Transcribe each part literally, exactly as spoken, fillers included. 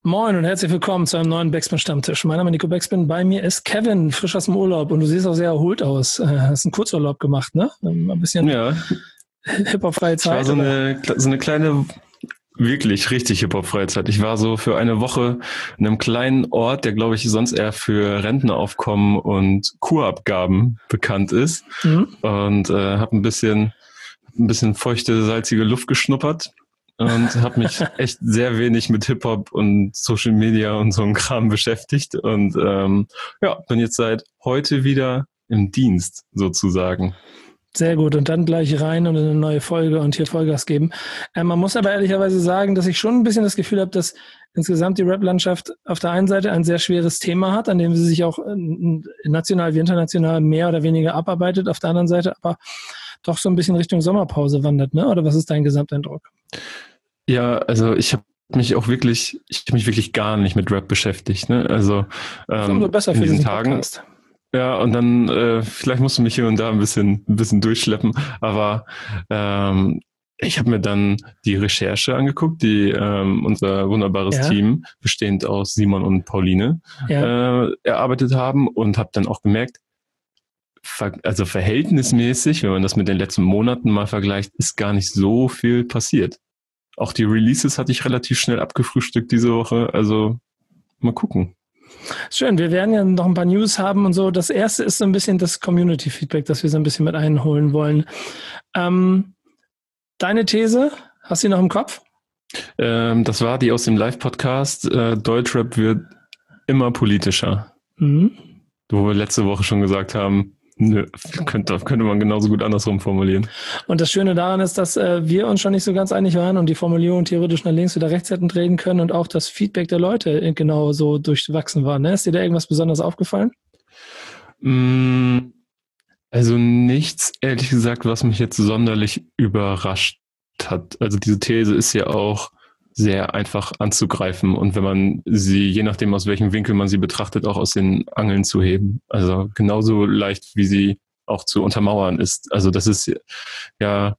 Moin und herzlich willkommen zu einem neuen Backspin-Stammtisch. Mein Name ist Nico Backspin, bei mir ist Kevin, frisch aus dem Urlaub und du siehst auch sehr erholt aus. Äh, hast einen Kurzurlaub gemacht, ne? Ein bisschen Ja, Hip-Hop-freie es war Zeit. so Oder? eine, so eine kleine, wirklich richtig Hip-Hop-Freizeit. Ich war so für eine Woche in einem kleinen Ort, der, glaube ich, sonst eher für Rentneraufkommen und Kurabgaben bekannt ist. Mhm. Und äh, habe ein bisschen, ein bisschen feuchte, salzige Luft geschnuppert und habe mich echt sehr wenig mit Hip-Hop und Social Media und so einem Kram beschäftigt. Und ähm, ja, bin jetzt seit heute wieder im Dienst sozusagen. Sehr gut, und dann gleich rein und in eine neue Folge und hier Vollgas geben. Äh, man muss aber ehrlicherweise sagen, dass ich schon ein bisschen das Gefühl habe, dass insgesamt die Rap-Landschaft auf der einen Seite ein sehr schweres Thema hat, an dem sie sich auch äh, national wie international mehr oder weniger abarbeitet, auf der anderen Seite aber doch so ein bisschen Richtung Sommerpause wandert, ne? Oder was ist dein Gesamteindruck? Ja, also ich habe mich auch wirklich, ich habe mich wirklich gar nicht mit Rap beschäftigt, ne? Also ähm, Umso besser in für diesen diesen Tagen. Podcast. Ja, und dann äh, vielleicht musst du mich hier und da ein bisschen, ein bisschen durchschleppen, aber ähm, ich habe mir dann die Recherche angeguckt, die ähm, unser wunderbares Ja. Team, bestehend aus Simon und Pauline, Ja. äh, erarbeitet haben und habe dann auch gemerkt, ver also verhältnismäßig, wenn man das mit den letzten Monaten mal vergleicht, ist gar nicht so viel passiert. Auch die Releases hatte ich relativ schnell abgefrühstückt diese Woche, also mal gucken. Schön, wir werden ja noch ein paar News haben und so. Das erste ist so ein bisschen das Community-Feedback, das wir so ein bisschen mit einholen wollen. Ähm, deine These, hast du die noch im Kopf? Ähm, das war die aus dem Live-Podcast. Äh, Deutschrap wird immer politischer. Mhm. Wo wir letzte Woche schon gesagt haben, nö, könnte, könnte man genauso gut andersrum formulieren. Und das Schöne daran ist, dass äh, wir uns schon nicht so ganz einig waren und die Formulierung theoretisch nach links oder rechts hätten drehen können und auch das Feedback der Leute genau so durchwachsen war. Ne? Ist dir da irgendwas besonders aufgefallen? Mm, also nichts, ehrlich gesagt, was mich jetzt sonderlich überrascht hat. Also diese These ist ja auch sehr einfach anzugreifen und wenn man sie, je nachdem aus welchem Winkel man sie betrachtet, auch aus den Angeln zu heben. Also genauso leicht, wie sie auch zu untermauern ist. Also das ist ja,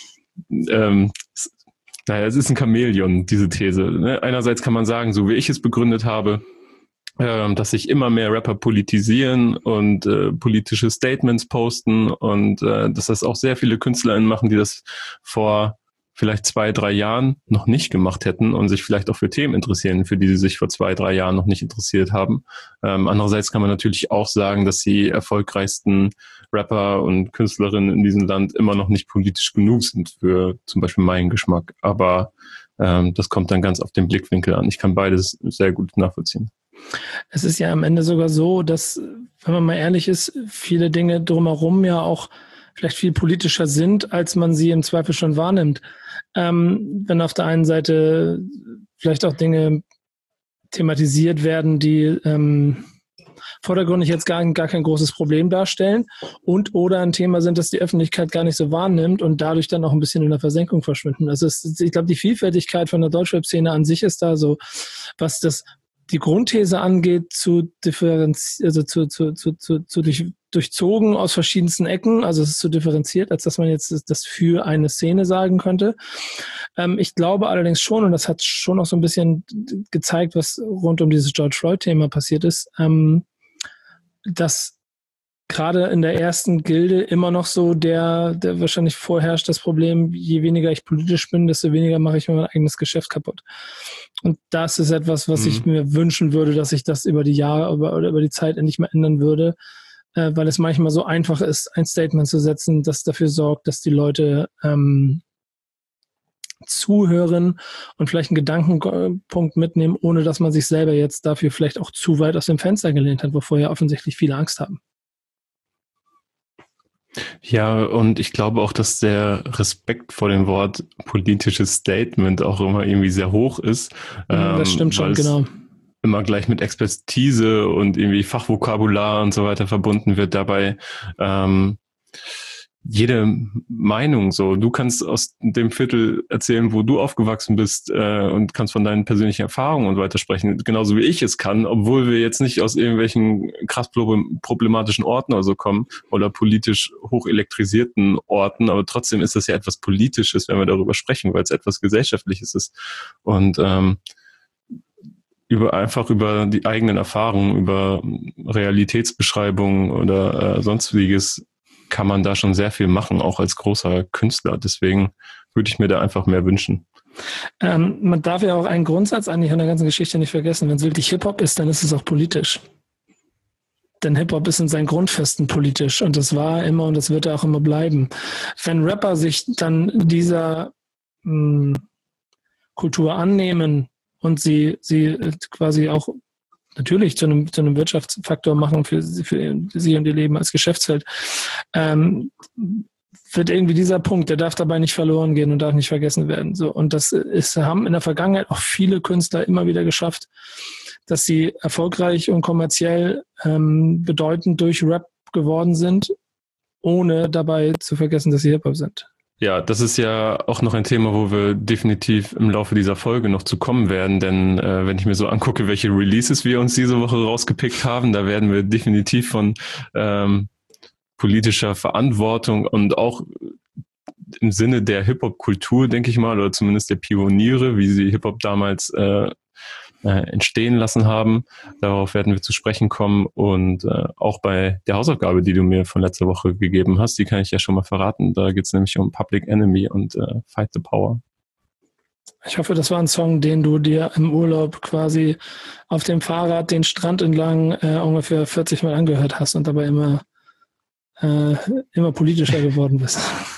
ähm, naja, es ist ein Chamäleon, diese These. Einerseits kann man sagen, so wie ich es begründet habe, äh, dass sich immer mehr Rapper politisieren und äh, politische Statements posten und äh, dass das auch sehr viele KünstlerInnen machen, die das vor vielleicht zwei, drei Jahren noch nicht gemacht hätten und sich vielleicht auch für Themen interessieren, für die sie sich vor zwei, drei Jahren noch nicht interessiert haben. Ähm, andererseits kann man natürlich auch sagen, dass die erfolgreichsten Rapper und Künstlerinnen in diesem Land immer noch nicht politisch genug sind für zum Beispiel meinen Geschmack. Aber ähm, das kommt dann ganz auf den Blickwinkel an. Ich kann beides sehr gut nachvollziehen. Es ist ja am Ende sogar so, dass, wenn man mal ehrlich ist, viele Dinge drumherum ja auch vielleicht viel politischer sind, als man sie im Zweifel schon wahrnimmt. Ähm, wenn auf der einen Seite vielleicht auch Dinge thematisiert werden, die ähm, vordergründig jetzt gar, gar kein großes Problem darstellen und oder ein Thema sind, das die Öffentlichkeit gar nicht so wahrnimmt und dadurch dann auch ein bisschen in der Versenkung verschwinden. Also es, ich glaube, die Vielfältigkeit von der Deutschrap-Szene an sich ist da so, was das die Grundthese angeht, zu differenzieren, also zu, zu, zu, zu, zu durch, durchzogen aus verschiedensten Ecken. Also es ist so differenziert, als dass man jetzt das für eine Szene sagen könnte. Ähm, ich glaube allerdings schon, und das hat schon auch so ein bisschen gezeigt, was rund um dieses George Floyd-Thema passiert ist, ähm, dass gerade in der ersten Gilde immer noch so der, der wahrscheinlich vorherrscht das Problem, je weniger ich politisch bin, desto weniger mache ich mir mein eigenes Geschäft kaputt. Und das ist etwas, was mhm. ich mir wünschen würde, dass sich das über die Jahre über, oder über die Zeit endlich mal ändern würde, äh, weil es manchmal so einfach ist, ein Statement zu setzen, das dafür sorgt, dass die Leute ähm, zuhören und vielleicht einen Gedankenpunkt mitnehmen, ohne dass man sich selber jetzt dafür vielleicht auch zu weit aus dem Fenster gelehnt hat, wovor ja offensichtlich viele Angst haben. Ja, und ich glaube auch, dass der Respekt vor dem Wort politisches Statement auch immer irgendwie sehr hoch ist. Das ähm, stimmt schon, genau. Immer gleich mit Expertise und irgendwie Fachvokabular und so weiter verbunden wird. Dabei ähm, jede Meinung so. Du kannst aus dem Viertel erzählen, wo du aufgewachsen bist äh, und kannst von deinen persönlichen Erfahrungen und weiter sprechen, genauso wie ich es kann, obwohl wir jetzt nicht aus irgendwelchen krass problematischen Orten oder so kommen oder politisch hochelektrisierten Orten, aber trotzdem ist das ja etwas Politisches, wenn wir darüber sprechen, weil es etwas Gesellschaftliches ist. Und ähm, über einfach über die eigenen Erfahrungen, über Realitätsbeschreibungen oder äh, sonstiges kann man da schon sehr viel machen, auch als großer Künstler. Deswegen würde ich mir da einfach mehr wünschen. Ähm, man darf ja auch einen Grundsatz eigentlich an der ganzen Geschichte nicht vergessen. Wenn es wirklich Hip-Hop ist, dann ist es auch politisch. Denn Hip-Hop ist in seinen Grundfesten politisch und das war immer und das wird auch immer bleiben. Wenn Rapper sich dann dieser mh, Kultur annehmen und sie, sie quasi auch natürlich zu einem, zu einem Wirtschaftsfaktor machen für, für sie und ihr Leben als Geschäftsfeld, ähm, wird irgendwie dieser Punkt, der darf dabei nicht verloren gehen und darf nicht vergessen werden. So, und das ist, haben in der Vergangenheit auch viele Künstler immer wieder geschafft, dass sie erfolgreich und kommerziell ähm, bedeutend durch Rap geworden sind, ohne dabei zu vergessen, dass sie Hip-Hop sind. Ja, das ist ja auch noch ein Thema, wo wir definitiv im Laufe dieser Folge noch zu kommen werden, denn äh, wenn ich mir so angucke, welche Releases wir uns diese Woche rausgepickt haben, da werden wir definitiv von ähm, politischer Verantwortung und auch im Sinne der Hip-Hop-Kultur, denke ich mal, oder zumindest der Pioniere, wie sie Hip-Hop damals äh, äh, entstehen lassen haben. Darauf werden wir zu sprechen kommen und äh, auch bei der Hausaufgabe, die du mir von letzter Woche gegeben hast, die kann ich ja schon mal verraten. Da geht es nämlich um Public Enemy und äh, Fight the Power. Ich hoffe, das war ein Song, den du dir im Urlaub quasi auf dem Fahrrad den Strand entlang äh, ungefähr vierzig Mal angehört hast und dabei immer äh, immer politischer geworden bist.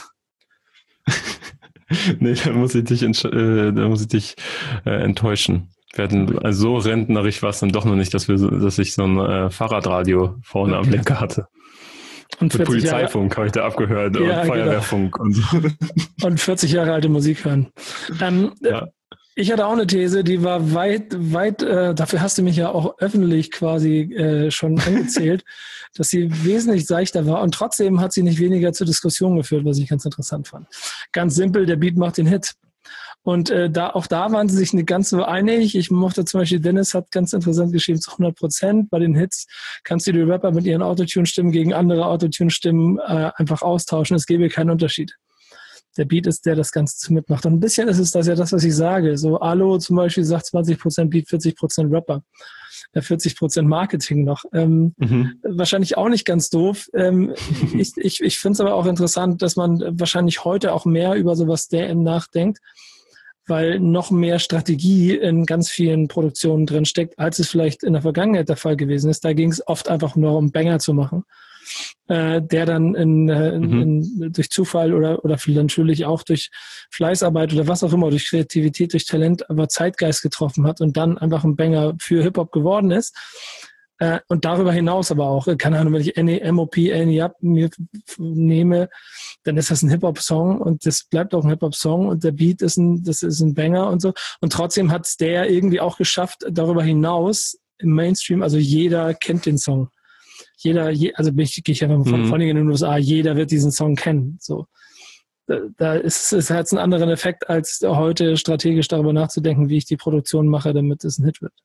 Nee, da muss ich dich, äh, da muss ich dich äh, enttäuschen. Werden, also so rentnerig war es dann doch noch nicht, dass wir, so, dass ich so ein äh, Fahrradradio vorne okay. am Lenker hatte. Und Mit Polizeifunk habe ich da abgehört ja, und Feuerwehrfunk genau. und so. Und vierzig Jahre alte Musik hören. Ähm, ja. Ich hatte auch eine These, die war weit, weit, äh, dafür hast du mich ja auch öffentlich quasi äh, schon angezählt, dass sie wesentlich seichter war und trotzdem hat sie nicht weniger zur Diskussion geführt, was ich ganz interessant fand. Ganz simpel, der Beat macht den Hit. Und äh, da auch da waren sie sich nicht ganz so einig. Ich mochte zum Beispiel, Dennis hat ganz interessant geschrieben, zu hundert Prozent bei den Hits kannst du die Rapper mit ihren Autotune-Stimmen gegen andere Autotune-Stimmen äh, einfach austauschen. Es gäbe keinen Unterschied. Der Beat ist, der das Ganze mitmacht. Und ein bisschen ist es das ja das, was ich sage. So Alo zum Beispiel sagt zwanzig Prozent Beat, vierzig Prozent Rapper. vierzig Prozent Marketing noch. Ähm, mhm. Wahrscheinlich auch nicht ganz doof. Ähm, ich ich, ich finde es aber auch interessant, dass man wahrscheinlich heute auch mehr über sowas nachdenkt, weil noch mehr Strategie in ganz vielen Produktionen drin steckt, als es vielleicht in der Vergangenheit der Fall gewesen ist. Da ging es oft einfach nur um Banger zu machen, äh, der dann in, in, mhm. in, durch Zufall oder oder viel natürlich auch durch Fleißarbeit oder was auch immer, durch Kreativität, durch Talent, aber Zeitgeist getroffen hat und dann einfach ein Banger für Hip-Hop geworden ist. Äh, und darüber hinaus aber auch, keine Ahnung, wenn ich M O P, Any Up mir nehme, dann ist das ein Hip-Hop-Song und das bleibt auch ein Hip-Hop-Song und der Beat ist ein, das ist ein Banger und so. Und trotzdem hat es der irgendwie auch geschafft, darüber hinaus im Mainstream, also jeder kennt den Song. Jeder, je, also gehe ich einfach von, mhm. von in den U S A, jeder wird diesen Song kennen. So. Da, da ist es hat einen anderen Effekt, als heute strategisch darüber nachzudenken, wie ich die Produktion mache, damit es ein Hit wird.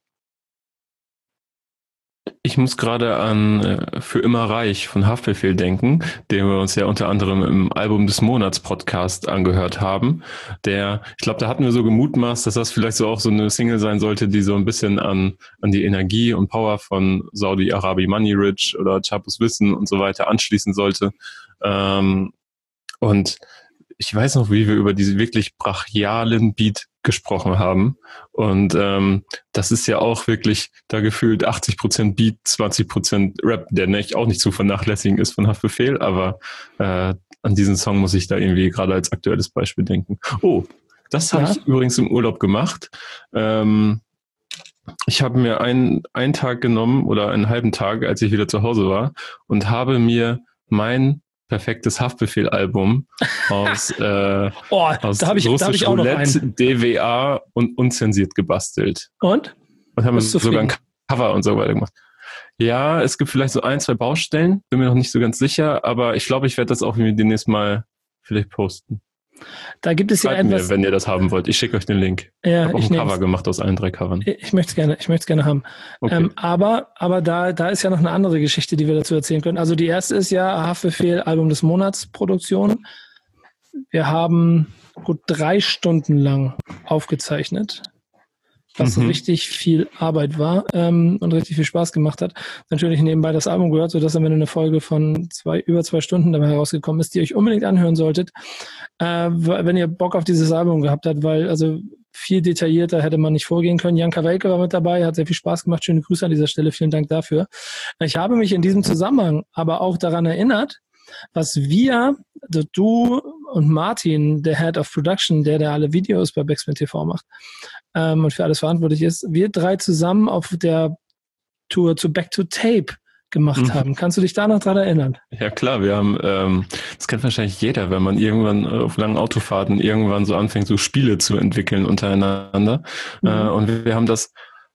Ich muss gerade an äh, Für immer reich von Haftbefehl denken, den wir uns ja unter anderem im Album des Monats Podcast angehört haben. Der, ich glaube, da hatten wir so gemutmaßt, dass das vielleicht so auch so eine Single sein sollte, die so ein bisschen an an die Energie und Power von Saudi-Arabi Money Rich oder Chapus Wissen und so weiter anschließen sollte. Ähm, und ich weiß noch, wie wir über diesen wirklich brachialen Beat gesprochen haben. Und ähm, das ist ja auch wirklich da gefühlt achtzig Prozent Beat, zwanzig Prozent Rap, der nicht, auch nicht zu vernachlässigen ist von Haftbefehl, aber äh, an diesen Song muss ich da irgendwie gerade als aktuelles Beispiel denken. Oh, das habe ja. ich übrigens im Urlaub gemacht. Ähm, ich habe mir einen, einen Tag genommen oder einen halben Tag, als ich wieder zu Hause war und habe mir mein perfektes Haftbefehl-Album aus, äh, oh, aus da hab ich, da hab ich auch Roulette, noch einen. D W A und unzensiert gebastelt. Und? Und haben sogar ein Cover und so weiter gemacht. Ja, es gibt vielleicht so ein, zwei Baustellen, bin mir noch nicht so ganz sicher, aber ich glaube, ich werde das auch demnächst mal vielleicht posten. Da gibt es ja Schreibt etwas, mir, wenn ihr das haben wollt. Ich schicke euch den Link. Ja, ich habe auch ich ein Cover nehm's. gemacht aus allen drei Covern. Ich möchte es gerne, ich möchte es gerne haben. Okay. Ähm, aber aber da, da ist ja noch eine andere Geschichte, die wir dazu erzählen können. Also die erste ist ja Haftbefehl Album des Monats Produktion. Wir haben gut drei Stunden lang aufgezeichnet. was mhm. richtig viel Arbeit war ähm, und richtig viel Spaß gemacht hat. Natürlich nebenbei das Album gehört, sodass am Ende eine Folge von zwei, über zwei Stunden dabei herausgekommen ist, die ihr euch unbedingt anhören solltet, äh, wenn ihr Bock auf dieses Album gehabt habt, weil also viel detaillierter hätte man nicht vorgehen können. Jan Kawelke war mit dabei, hat sehr viel Spaß gemacht. Schöne Grüße an dieser Stelle, vielen Dank dafür. Ich habe mich in diesem Zusammenhang aber auch daran erinnert, was wir, also du und Martin, der Head of Production, der der alle Videos bei Backspin T V macht ähm, und für alles verantwortlich ist, wir drei zusammen auf der Tour zu Back to Tape gemacht mhm. haben. Kannst du dich da noch dran erinnern? Ja klar, wir haben, ähm, das kennt wahrscheinlich jeder, wenn man irgendwann auf langen Autofahrten irgendwann so anfängt, so Spiele zu entwickeln untereinander. Mhm. Äh, und wir haben das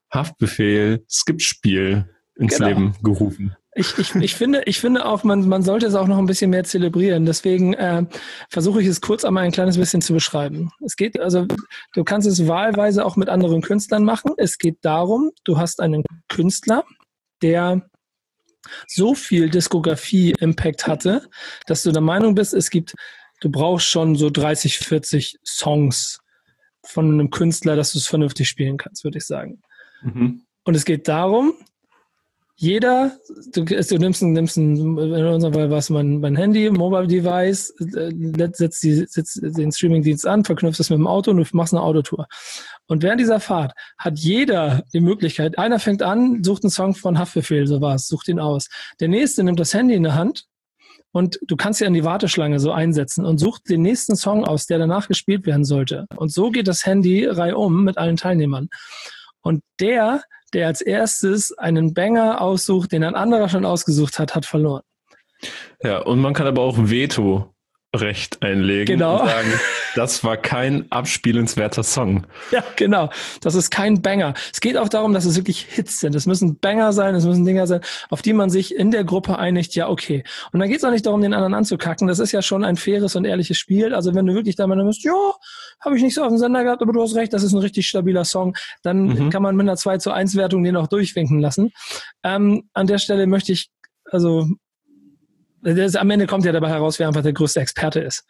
Haftbefehl-Skip-Spiel ins genau. Leben gerufen. Ich, ich, ich finde, ich finde auch, man, man sollte es auch noch ein bisschen mehr zelebrieren. Deswegen äh, versuche ich es kurz einmal ein kleines bisschen zu beschreiben. Es geht, also du kannst es wahlweise auch mit anderen Künstlern machen. Es geht darum, du hast einen Künstler, der so viel Diskografie-Impact hatte, dass du der Meinung bist, es gibt, du brauchst schon so dreißig, vierzig Songs von einem Künstler, dass du es vernünftig spielen kannst, würde ich sagen. Mhm. Und es geht darum, jeder, du, du nimmst, nimmst ein, in unserem Fall war es mein, mein Handy, Mobile Device, äh, setzt, die, setzt den Streamingdienst an, verknüpfst es mit dem Auto und du machst eine Autotour. Und während dieser Fahrt hat jeder die Möglichkeit, einer fängt an, sucht einen Song von Haftbefehl, so war es, sucht ihn aus. Der nächste nimmt das Handy in der Hand und du kannst ja in die Warteschlange so einsetzen und sucht den nächsten Song aus, der danach gespielt werden sollte. Und so geht das Handy reihum mit allen Teilnehmern. Und der, der als erstes einen Banger aussucht, den ein anderer schon ausgesucht hat, hat verloren. Ja, und man kann aber auch Veto-Recht einlegen genau. und sagen, das war kein abspielenswerter Song. Ja, genau. Das ist kein Banger. Es geht auch darum, dass es wirklich Hits sind. Es müssen Banger sein, es müssen Dinger sein, auf die man sich in der Gruppe einigt, ja, okay. Und dann geht es auch nicht darum, den anderen anzukacken. Das ist ja schon ein faires und ehrliches Spiel. Also wenn du wirklich da mal bist, ja, habe ich nicht so auf dem Sender gehabt, aber du hast recht, das ist ein richtig stabiler Song, dann mhm. kann man mit einer zwei zu eins Wertung den auch durchwinken lassen. Ähm, an der Stelle möchte ich, also das, am Ende kommt ja dabei heraus, wer einfach der größte Experte ist.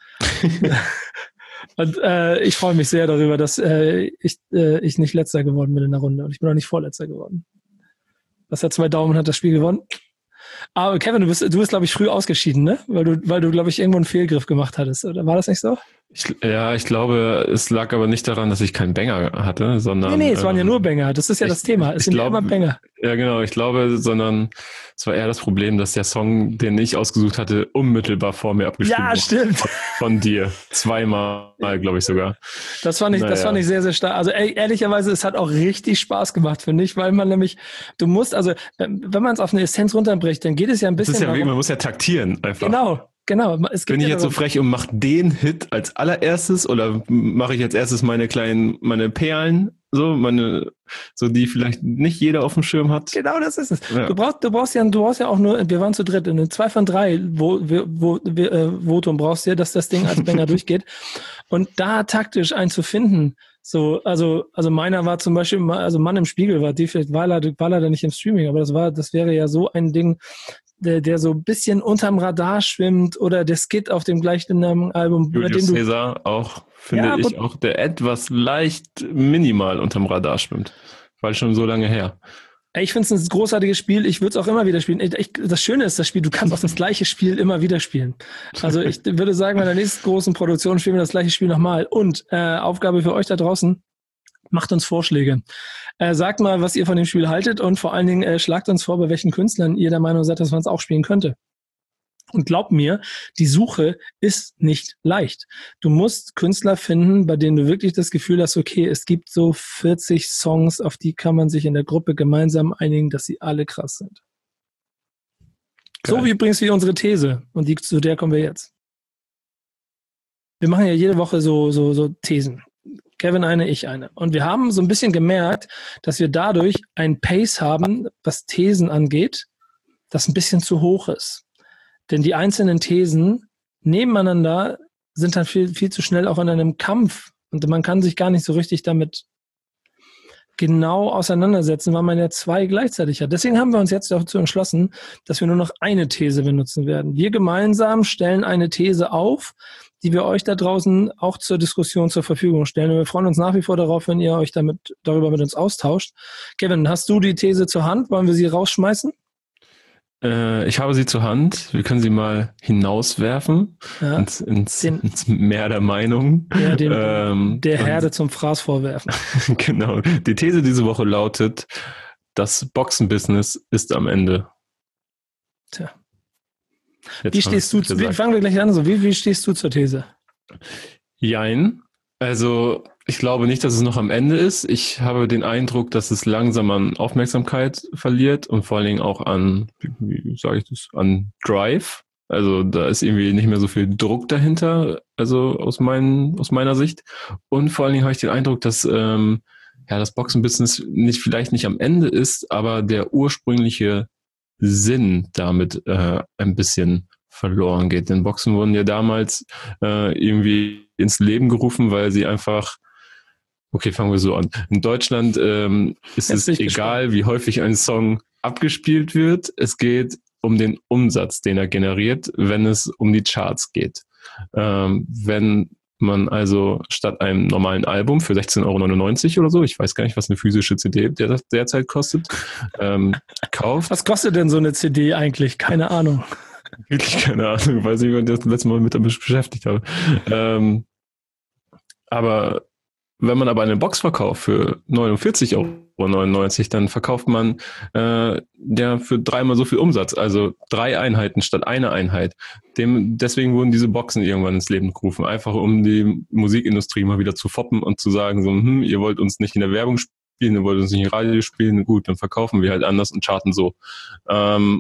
Und äh, ich freue mich sehr darüber, dass äh, ich, äh, ich nicht Letzter geworden bin in der Runde. Und ich bin auch nicht Vorletzter geworden. Das hat zwei Daumen, hat das Spiel gewonnen. Aber Kevin, du bist, du bist, glaube ich, früh ausgeschieden, ne? Weil du, weil du, glaube ich, irgendwo einen Fehlgriff gemacht hattest. Oder war das nicht so? Ich, ja, ich glaube, es lag aber nicht daran, dass ich keinen Banger hatte, sondern... Nee, nee, es waren ähm, ja nur Banger. Das ist ja ich, das Thema. Es sind glaub, ja immer Banger. Ja, genau. Ich glaube, sondern es war eher das Problem, dass der Song, den ich ausgesucht hatte, unmittelbar vor mir abgespielt wurde. Ja, stimmt. Von dir. Zweimal, glaube ich sogar. Das fand ich, naja. das fand ich sehr, sehr stark. Also ey, ehrlicherweise, es hat auch richtig Spaß gemacht, finde ich, weil man nämlich, du musst, also wenn man es auf eine Essenz runterbricht, dann geht es ja ein bisschen... Das ist ja darum, wie, man muss ja taktieren einfach. Genau. Genau. Es Bin ich ja jetzt so frech und mache den Hit als allererstes oder mache ich als erstes meine kleinen, meine Perlen, so, meine, so die vielleicht nicht jeder auf dem Schirm hat? Genau, das ist es. Ja. Du brauchst, du brauchst ja, du brauchst ja auch nur, wir waren zu dritt, in zwei von drei wo, wo, wo, äh, Votum brauchst du ja, dass das Ding als Banger durchgeht. Und da taktisch einen zu finden, so, also, also meiner war zum Beispiel, also Mann im Spiegel war die, vielleicht war leider, war leider nicht im Streaming, aber das war, das wäre ja so ein Ding, Der, der so ein bisschen unterm Radar schwimmt oder der Skit auf dem gleichen Album. Julius Caesar auch, finde ja, ich, auch der etwas leicht minimal unterm Radar schwimmt, weil schon so lange her. Ich finde es ein großartiges Spiel. Ich würde es auch immer wieder spielen. Ich, das Schöne ist, das Spiel, du kannst auch das gleiche Spiel immer wieder spielen. Also ich würde sagen, bei der nächsten großen Produktion spielen wir das gleiche Spiel nochmal. Und äh, Aufgabe für euch da draußen, macht uns Vorschläge. Äh, sagt mal, was ihr von dem Spiel haltet und vor allen Dingen äh, schlagt uns vor, bei welchen Künstlern ihr der Meinung seid, dass man es auch spielen könnte. Und glaubt mir, die Suche ist nicht leicht. Du musst Künstler finden, bei denen du wirklich das Gefühl hast, okay, es gibt so vierzig Songs, auf die kann man sich in der Gruppe gemeinsam einigen, dass sie alle krass sind. Geil. So wie übrigens wie unsere These. Und die, zu der kommen wir jetzt. Wir machen ja jede Woche so, so, so Thesen. Kevin eine, ich eine. Und wir haben so ein bisschen gemerkt, dass wir dadurch ein Pace haben, was Thesen angeht, das ein bisschen zu hoch ist. Denn die einzelnen Thesen nebeneinander sind dann viel, viel zu schnell auch in einem Kampf. Und man kann sich gar nicht so richtig damit genau auseinandersetzen, weil man ja zwei gleichzeitig hat. Deswegen haben wir uns jetzt dazu entschlossen, dass wir nur noch eine These benutzen werden. Wir gemeinsam stellen eine These auf, die wir euch da draußen auch zur Diskussion zur Verfügung stellen. Und wir freuen uns nach wie vor darauf, wenn ihr euch damit darüber mit uns austauscht. Kevin, hast du die These zur Hand? Wollen wir sie rausschmeißen? Äh, ich habe sie zur Hand. Wir können sie mal hinauswerfen Ja, ins, ins, den, ins Meer der Meinung. Ja, den, ähm, der Herde zum Fraß vorwerfen. Genau. Die These diese Woche lautet, das Boxenbusiness ist am Ende. Tja. Jetzt Wie stehst du, wie, fangen wir gleich an, so, wie, wie stehst du zur These? Jein. Also ich glaube nicht, dass es noch am Ende ist. Ich habe den Eindruck, dass es langsam an Aufmerksamkeit verliert und vor allen Dingen auch an, wie, wie sage ich das, an Drive. Also da ist irgendwie nicht mehr so viel Druck dahinter, also aus, mein, aus meiner Sicht. Und vor allen Dingen habe ich den Eindruck, dass ähm, ja, das Boxenbusiness nicht, vielleicht nicht am Ende ist, aber der ursprüngliche Sinn damit äh, ein bisschen verloren geht. Denn Boxen wurden ja damals äh, irgendwie ins Leben gerufen, weil sie einfach, okay, fangen wir so an. In Deutschland ähm, ist Jetzt es egal, wie häufig ein Song abgespielt wird. Es geht um den Umsatz, den er generiert, wenn es um die Charts geht. Ähm, wenn man also statt einem normalen Album für sechzehn Euro neunundneunzig oder so, ich weiß gar nicht, was eine physische C D der, derzeit kostet, ähm, kauft. Was kostet denn so eine C D eigentlich? Keine Ahnung. Wirklich keine Ahnung, weiß nicht, wann ich das letzte Mal mit damit beschäftigt habe. Ähm, aber wenn man aber eine Box verkauft für neunundvierzig Euro neunundneunzig, dann verkauft man äh, ja für dreimal so viel Umsatz, also drei Einheiten statt eine Einheit. Dem, deswegen wurden diese Boxen irgendwann ins Leben gerufen, einfach um die Musikindustrie mal wieder zu foppen und zu sagen, so, hm, ihr wollt uns nicht in der Werbung spielen, ihr wollt uns nicht im Radio spielen, gut, dann verkaufen wir halt anders und charten so. Ähm,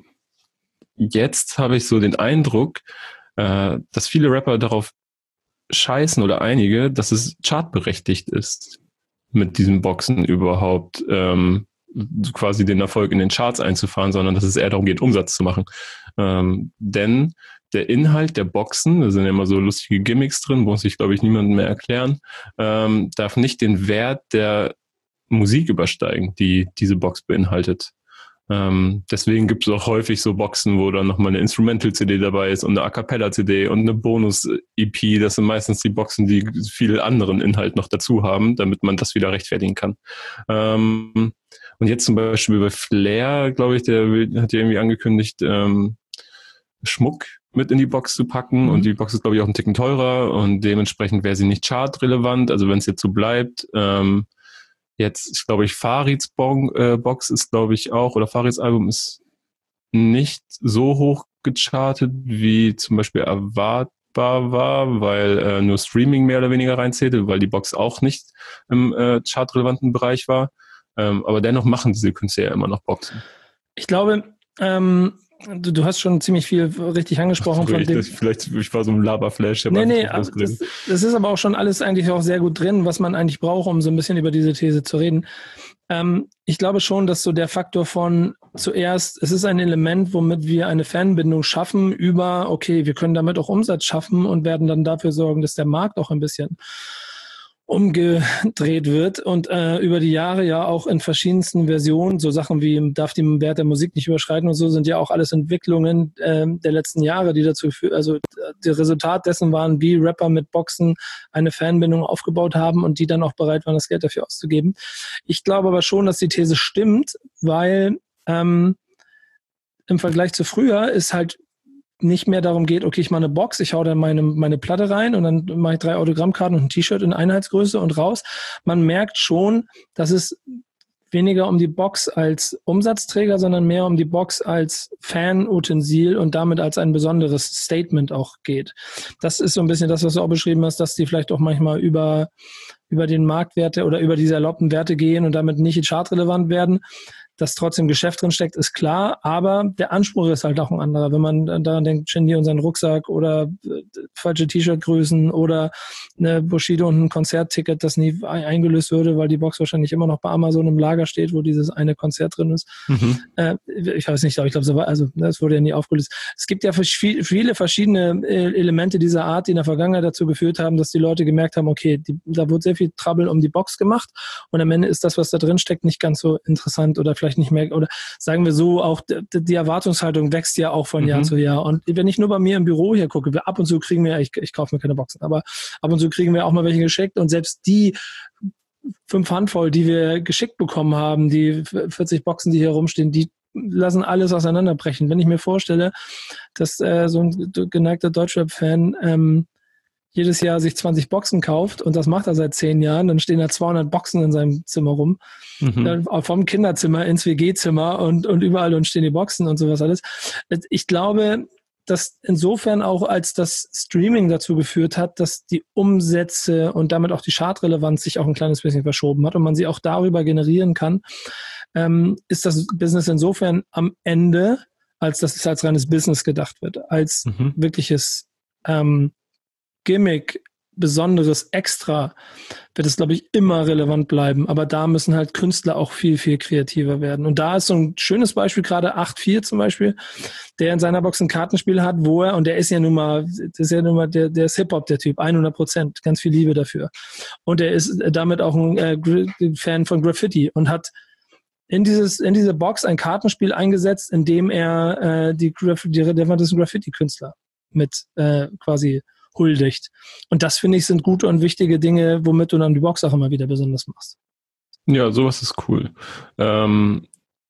jetzt habe ich so den Eindruck, äh, dass viele Rapper darauf scheißen oder einige, dass es chartberechtigt ist, mit diesen Boxen überhaupt ähm, quasi den Erfolg in den Charts einzufahren, sondern dass es eher darum geht, Umsatz zu machen. Ähm, denn der Inhalt der Boxen, da sind ja immer so lustige Gimmicks drin, muss ich, glaube ich, niemandem mehr erklären, ähm, darf nicht den Wert der Musik übersteigen, die diese Box beinhaltet. Ähm, deswegen gibt es auch häufig so Boxen, wo dann nochmal eine Instrumental-C D dabei ist und eine A-Cappella-C D und eine Bonus-E P. Das sind meistens die Boxen, die viel anderen Inhalt noch dazu haben, damit man das wieder rechtfertigen kann. Ähm, und jetzt zum Beispiel bei Flair, glaube ich, der will, hat ja irgendwie angekündigt, ähm, Schmuck mit in die Box zu packen. Mhm. Und die Box ist, glaube ich, auch ein Ticken teurer und dementsprechend wäre sie nicht chartrelevant. Also wenn es jetzt so bleibt, ähm, Jetzt, ich glaube ich, Farids Bon, äh, Box ist, glaube ich, auch, oder Farids Album ist nicht so hoch gechartet, wie zum Beispiel erwartbar war, weil äh, nur Streaming mehr oder weniger reinzählte, weil die Box auch nicht im äh, chartrelevanten Bereich war. Ähm, aber dennoch machen diese Künstler ja immer noch Boxen. Ich glaube, ähm, Du, du hast schon ziemlich viel richtig angesprochen. Sorry, von dem. Ich, vielleicht, ich war so ein Laberflash. Nee, nee, das, das ist aber auch schon alles eigentlich auch sehr gut drin, was man eigentlich braucht, um so ein bisschen über diese These zu reden. Ähm, ich glaube schon, dass so der Faktor von zuerst, es ist ein Element, womit wir eine Fanbindung schaffen über, okay, wir können damit auch Umsatz schaffen und werden dann dafür sorgen, dass der Markt auch ein bisschen umgedreht wird und äh, über die Jahre ja auch in verschiedensten Versionen, so Sachen wie darf die Wert der Musik nicht überschreiten und so, sind ja auch alles Entwicklungen äh, der letzten Jahre, die dazu führen, also das Resultat dessen waren, wie Rapper mit Boxen eine Fanbindung aufgebaut haben und die dann auch bereit waren, das Geld dafür auszugeben. Ich glaube aber schon, dass die These stimmt, weil ähm, im Vergleich zu früher ist halt nicht mehr darum geht, okay, ich mache eine Box, ich hau da meine, meine Platte rein und dann mache ich drei Autogrammkarten und ein T-Shirt in Einheitsgröße und raus. Man merkt schon, dass es weniger um die Box als Umsatzträger, sondern mehr um die Box als Fan-Utensil und damit als ein besonderes Statement auch geht. Das ist so ein bisschen das, was du auch beschrieben hast, dass die vielleicht auch manchmal über, über den Marktwerte oder über diese erlaubten Werte gehen und damit nicht chartrelevant werden. Dass trotzdem Geschäft drin steckt, ist klar, aber der Anspruch ist halt auch ein anderer. Wenn man daran denkt, Shindy und seinen Rucksack oder äh, falsche T-Shirt-Größen oder eine Bushido und ein Konzertticket, das nie eingelöst würde, weil die Box wahrscheinlich immer noch bei Amazon im Lager steht, wo dieses eine Konzert drin ist. Mhm. Äh, ich weiß nicht, aber ich glaube, so war, also das wurde ja nie aufgelöst. Es gibt ja viele verschiedene Elemente dieser Art, die in der Vergangenheit dazu geführt haben, dass die Leute gemerkt haben, okay, die, da wurde sehr viel Trouble um die Box gemacht und am Ende ist das, was da drin steckt, nicht ganz so interessant oder vielleicht vielleicht nicht mehr, oder sagen wir so, auch d- die Erwartungshaltung wächst ja auch von Mhm. Jahr zu Jahr. Und wenn ich nur bei mir im Büro hier gucke, wir ab und zu kriegen wir, ich, ich kaufe mir keine Boxen, aber ab und zu kriegen wir auch mal welche geschickt und selbst die fünf Handvoll, die wir geschickt bekommen haben, die vierzig Boxen, die hier rumstehen, die lassen alles auseinanderbrechen. Wenn ich mir vorstelle, dass äh, so ein geneigter Deutschrap-Fan ähm, jedes Jahr sich zwanzig Boxen kauft und das macht er seit zehn Jahren, dann stehen da zweihundert Boxen in seinem Zimmer rum, Mhm. dann vom Kinderzimmer ins W G-Zimmer und, und überall und stehen die Boxen und sowas alles. Ich glaube, dass insofern auch, als das Streaming dazu geführt hat, dass die Umsätze und damit auch die Chartrelevanz sich auch ein kleines bisschen verschoben hat und man sie auch darüber generieren kann, ähm, ist das Business insofern am Ende, als dass es als reines Business gedacht wird, als Mhm. wirkliches ähm, Gimmick, besonderes Extra, wird es, glaube ich, immer relevant bleiben. Aber da müssen halt Künstler auch viel, viel kreativer werden. Und da ist so ein schönes Beispiel, gerade acht vier zum Beispiel, der in seiner Box ein Kartenspiel hat, wo er, und der ist ja nun mal, das ist ja nun mal, der, der ist Hip-Hop, der Typ, hundert Prozent, ganz viel Liebe dafür. Und er ist damit auch ein äh, Fan von Graffiti und hat in dieses, in diese Box ein Kartenspiel eingesetzt, in dem er äh, die, Graf- die relevantesten Graffiti-Künstler mit äh, quasi huldigt. Und das, finde ich, sind gute und wichtige Dinge, womit du dann die Box auch immer wieder besonders machst. Ja, sowas ist cool. Ähm,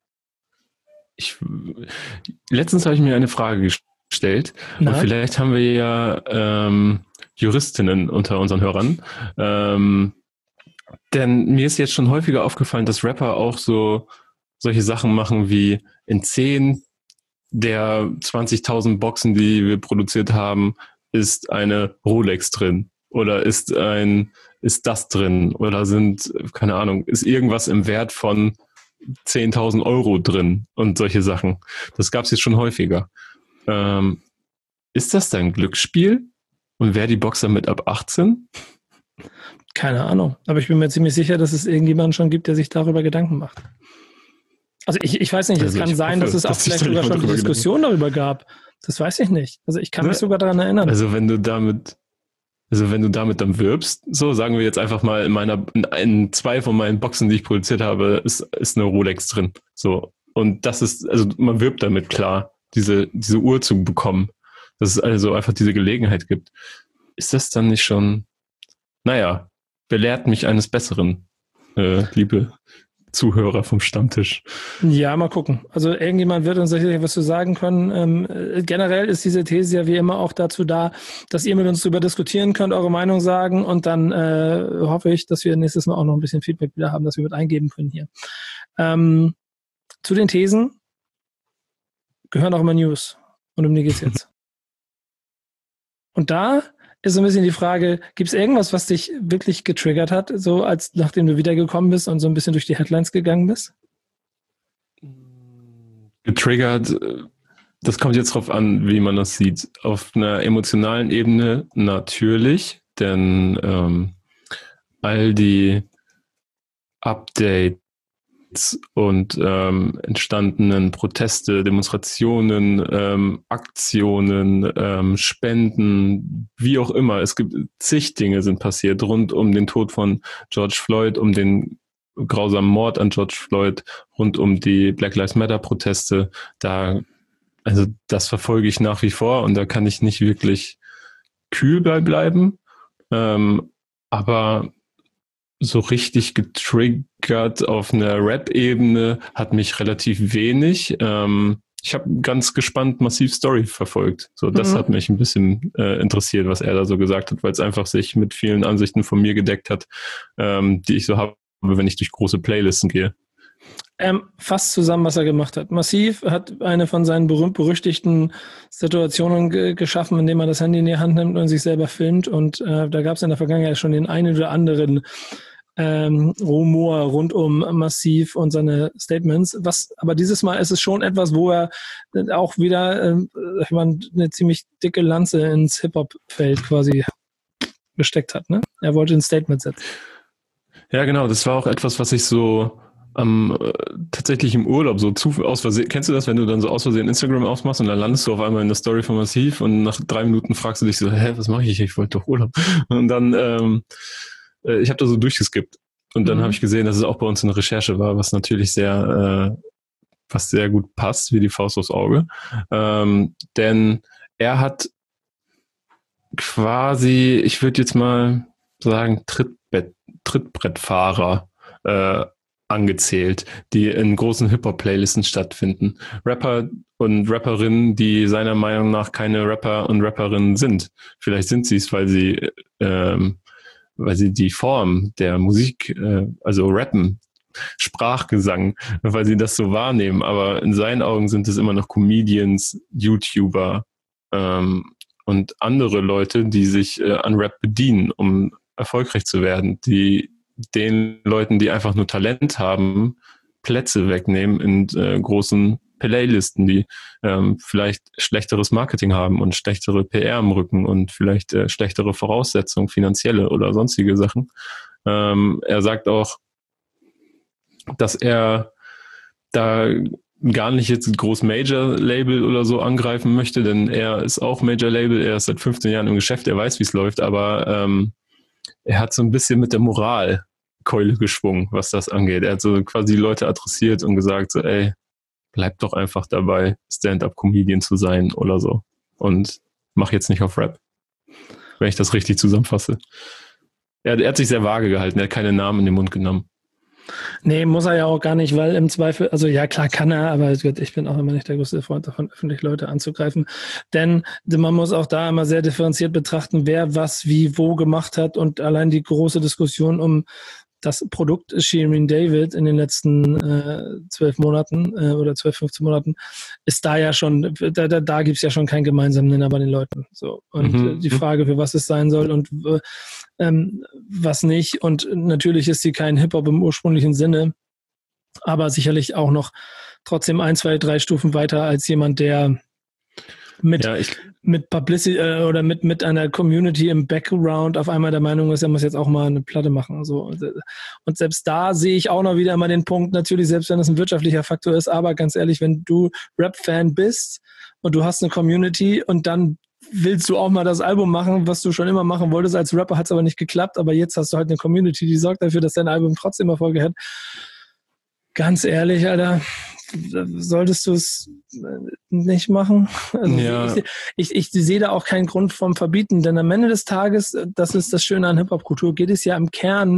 ich, letztens habe ich mir eine Frage gestellt Na? und vielleicht haben wir ja ähm, Juristinnen unter unseren Hörern. Ähm, denn mir ist jetzt schon häufiger aufgefallen, dass Rapper auch so solche Sachen machen wie in zehn der zwanzigtausend Boxen, die wir produziert haben, ist eine Rolex drin oder ist ein, ist das drin oder sind, keine Ahnung, ist irgendwas im Wert von zehntausend Euro drin und solche Sachen. Das gab es jetzt schon häufiger. Ähm, ist das dein Glücksspiel? Und wäre die Box damit ab achtzehn? Keine Ahnung. Aber ich bin mir ziemlich sicher, dass es irgendjemanden schon gibt, der sich darüber Gedanken macht. Also ich, ich weiß nicht, Also es kann ich sein, hoffe, dass es auch dass sich vielleicht da sogar jemand schon die drüber Diskussion darüber gab. Das weiß ich nicht. Also ich kann Ne? mich sogar daran erinnern. Also wenn du damit, also wenn du damit dann wirbst, so sagen wir jetzt einfach mal in meiner, in, in zwei von meinen Boxen, die ich produziert habe, ist, ist eine Rolex drin. So. Und das ist, also man wirbt damit klar, diese, diese Uhr zu bekommen. Dass es also einfach diese Gelegenheit gibt. Ist das dann nicht schon, naja, belehrt mich eines Besseren, äh, liebe Zuhörer vom Stammtisch. Ja, mal gucken. Also irgendjemand wird uns sicherlich was zu sagen können. Ähm, äh, generell ist diese These ja wie immer auch dazu da, dass ihr mit uns darüber diskutieren könnt, eure Meinung sagen und dann äh, hoffe ich, dass wir nächstes Mal auch noch ein bisschen Feedback wieder haben, dass wir mit eingeben können hier. Ähm, zu den Thesen gehören auch immer News. Und um die geht's jetzt. Und da ist so ein bisschen die Frage, gibt es irgendwas, was dich wirklich getriggert hat, so als nachdem du wiedergekommen bist und so ein bisschen durch die Headlines gegangen bist? Getriggert, das kommt jetzt drauf an, wie man das sieht. Auf einer emotionalen Ebene natürlich, denn ähm, all die Updates und ähm, entstandenen Proteste, Demonstrationen, ähm, Aktionen, ähm, Spenden, wie auch immer. Es gibt zig Dinge sind passiert rund um den Tod von George Floyd, um den grausamen Mord an George Floyd, rund um die Black Lives Matter Proteste. Da, also das verfolge ich nach wie vor und da kann ich nicht wirklich kühl bei bleiben. Ähm, aber so richtig getriggert auf einer Rap-Ebene hat mich relativ wenig. Ähm, ich habe ganz gespannt Massiv Story verfolgt. So, das Mhm. hat mich ein bisschen äh, interessiert, was er da so gesagt hat, weil es einfach sich mit vielen Ansichten von mir gedeckt hat, ähm, die ich so habe, wenn ich durch große Playlisten gehe. Ähm, fasst zusammen, was er gemacht hat. Massiv hat eine von seinen berühmt-berüchtigten Situationen ge- geschaffen, indem er das Handy in die Hand nimmt und sich selber filmt. Und äh, da gab es in der Vergangenheit schon den einen oder anderen ähm, Rumor rund um Massiv und seine Statements. Was, aber dieses Mal ist es schon etwas, wo er auch wieder ähm, ich meine, eine ziemlich dicke Lanze ins Hip-Hop-Feld quasi gesteckt hat. Ne? Er wollte ein Statement setzen. Ja, genau. Das war auch etwas, was ich so ähm, äh, tatsächlich im Urlaub so zu aus Versehen. Kennst du das, wenn du dann so aus Versehen Instagram aufmachst und dann landest du auf einmal in der Story von Massiv und nach drei Minuten fragst du dich so, hä, was mache ich? Ich wollte doch Urlaub. Und dann, ähm, äh, ich habe da so durchgeskippt. Und dann Mhm. habe ich gesehen, dass es auch bei uns eine Recherche war, was natürlich sehr, äh, was sehr gut passt, wie die Faust aufs Auge. Ähm, denn er hat quasi, ich würde jetzt mal sagen, Trittbrett, Trittbrettfahrer äh, angezählt, die in großen Hip-Hop-Playlisten stattfinden. Rapper und Rapperinnen, die seiner Meinung nach keine Rapper und Rapperinnen sind. Vielleicht sind sie es, weil sie, ähm, weil sie die Form der Musik, äh, also Rappen, Sprachgesang, weil sie das so wahrnehmen. Aber in seinen Augen sind es immer noch Comedians, YouTuber ähm, und andere Leute, die sich äh, an Rap bedienen, um erfolgreich zu werden, die den Leuten, die einfach nur Talent haben, Plätze wegnehmen in äh, großen Playlisten, die ähm, vielleicht schlechteres Marketing haben und schlechtere P R im Rücken und vielleicht äh, schlechtere Voraussetzungen, finanzielle oder sonstige Sachen. Ähm, er sagt auch, dass er da gar nicht jetzt ein groß Major-Label oder so angreifen möchte, denn er ist auch Major-Label, er ist seit fünfzehn Jahren im Geschäft, er weiß, wie es läuft, aber ähm, er hat so ein bisschen mit der Moralkeule geschwungen, was das angeht. Er hat so quasi die Leute adressiert und gesagt, so, ey, bleib doch einfach dabei, Stand-up-Comedian zu sein oder so und mach jetzt nicht auf Rap, wenn ich das richtig zusammenfasse. Er, er hat sich sehr vage gehalten, er hat keine Namen in den Mund genommen. Nee, muss er ja auch gar nicht, weil im Zweifel, also ja klar kann er, aber ich bin auch immer nicht der größte Freund davon, öffentlich Leute anzugreifen. Denn man muss auch da immer sehr differenziert betrachten, wer was wie wo gemacht hat und allein die große Diskussion um das Produkt Shirin David in den letzten äh, zwölf Monaten äh, oder zwölf, fünfzehn Monaten ist da ja schon, da, da, da gibt es ja schon keinen gemeinsamen Nenner bei den Leuten. So. Und Mhm. äh, die Frage, für was es sein soll und äh, ähm, was nicht. Und natürlich ist sie kein Hip-Hop im ursprünglichen Sinne, aber sicherlich auch noch trotzdem ein, zwei, drei Stufen weiter als jemand, der mit, ja, ich, mit Publicity äh, oder mit, mit einer Community im Background auf einmal der Meinung ist, er muss jetzt auch mal eine Platte machen. So. Und selbst da sehe ich auch noch wieder mal den Punkt, natürlich, selbst wenn das ein wirtschaftlicher Faktor ist, aber ganz ehrlich, wenn du Rap-Fan bist und du hast eine Community und dann willst du auch mal das Album machen, was du schon immer machen wolltest. Als Rapper hat es aber nicht geklappt, aber jetzt hast du halt eine Community, die sorgt dafür, dass dein Album trotzdem Erfolge hat. Ganz ehrlich, Alter, solltest du es nicht machen? Also ja. ich, ich, ich sehe da auch keinen Grund vom Verbieten, denn am Ende des Tages, das ist das Schöne an Hip-Hop-Kultur, geht es ja im Kern,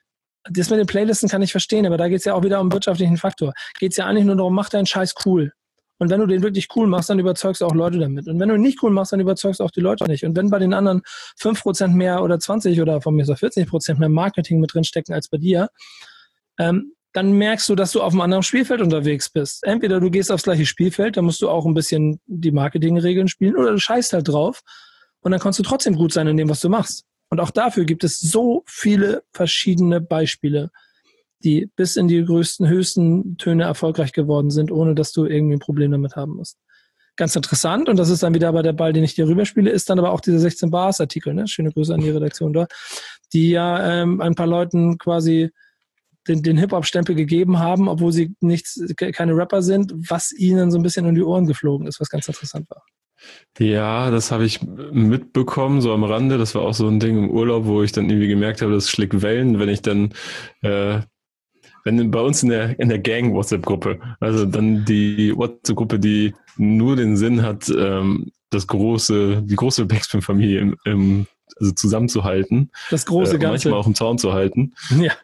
das mit den Playlisten kann ich verstehen, aber da geht es ja auch wieder um den wirtschaftlichen Faktor. Geht es ja eigentlich nur darum, mach deinen Scheiß cool. Und wenn du den wirklich cool machst, dann überzeugst du auch Leute damit. Und wenn du ihn nicht cool machst, dann überzeugst du auch die Leute nicht. Und wenn bei den anderen fünf Prozent mehr oder zwanzig oder von mir so vierzig Prozent mehr Marketing mit drin stecken als bei dir, ähm, dann merkst du, dass du auf einem anderen Spielfeld unterwegs bist. Entweder du gehst aufs gleiche Spielfeld, da musst du auch ein bisschen die Marketingregeln spielen, oder du scheißt halt drauf und dann kannst du trotzdem gut sein in dem, was du machst. Und auch dafür gibt es so viele verschiedene Beispiele, die bis in die größten, höchsten Töne erfolgreich geworden sind, ohne dass du irgendwie ein Problem damit haben musst. Ganz interessant, und das ist dann wieder bei der Ball, den ich dir rüberspiele, ist dann aber auch dieser sechzehn Bars Artikel, ne? Schöne Grüße an die Redaktion dort, die ja ähm, ein paar Leuten quasi den, den Hip-Hop-Stempel gegeben haben, obwohl sie nichts, keine Rapper sind, was ihnen so ein bisschen um die Ohren geflogen ist, was ganz interessant war. Ja, das habe ich mitbekommen, so am Rande. Das war auch so ein Ding im Urlaub, wo ich dann irgendwie gemerkt habe, das schlägt Wellen, wenn ich dann, äh, wenn bei uns in der, in der Gang-WhatsApp-Gruppe, also dann die WhatsApp-Gruppe, die nur den Sinn hat, ähm, das große, die große Backspin-Familie im, im, also zusammenzuhalten. Das große äh, Ganze. Manchmal auch im Zaun zu halten. Ja.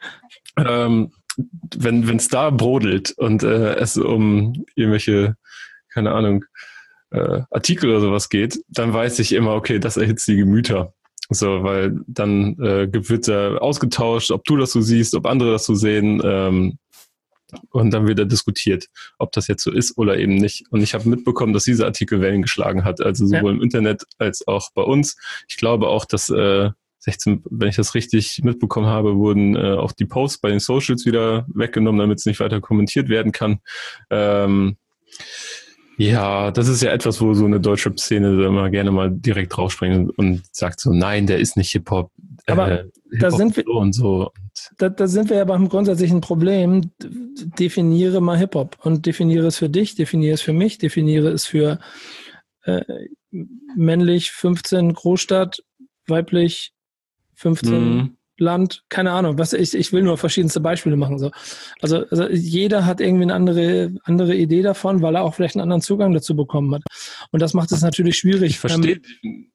Ähm, wenn es da brodelt und äh, es um irgendwelche, keine Ahnung, äh, Artikel oder sowas geht, dann weiß ich immer, okay, das erhitzt die Gemüter. So, weil dann äh, wird da ausgetauscht, ob du das so siehst, ob andere das so sehen, ähm, und dann wird da diskutiert, ob das jetzt so ist oder eben nicht. Und ich habe mitbekommen, dass dieser Artikel Wellen geschlagen hat, also sowohl ja. im Internet als auch bei uns. Ich glaube auch, dass äh, sechzehn, wenn ich das richtig mitbekommen habe, wurden äh, auch die Posts bei den Socials wieder weggenommen, damit es nicht weiter kommentiert werden kann. Ähm, ja, das ist ja etwas, wo so eine deutsche Szene immer gerne mal direkt draufspringt und sagt so, nein, der ist nicht Hip-Hop. Aber äh, Hip-Hop da sind wir so und so. Da, da sind wir ja beim grundsätzlichen Problem. Definiere mal Hip-Hop und definiere es für dich, definiere es für mich, definiere es für äh, männlich fünfzehn Großstadt, weiblich fünfzehn Mhm. Land, keine Ahnung, was ich, ich will nur verschiedenste Beispiele machen. So. Also, also jeder hat irgendwie eine andere, andere Idee davon, weil er auch vielleicht einen anderen Zugang dazu bekommen hat. Und das macht es natürlich schwierig. Ich verstehe ähm,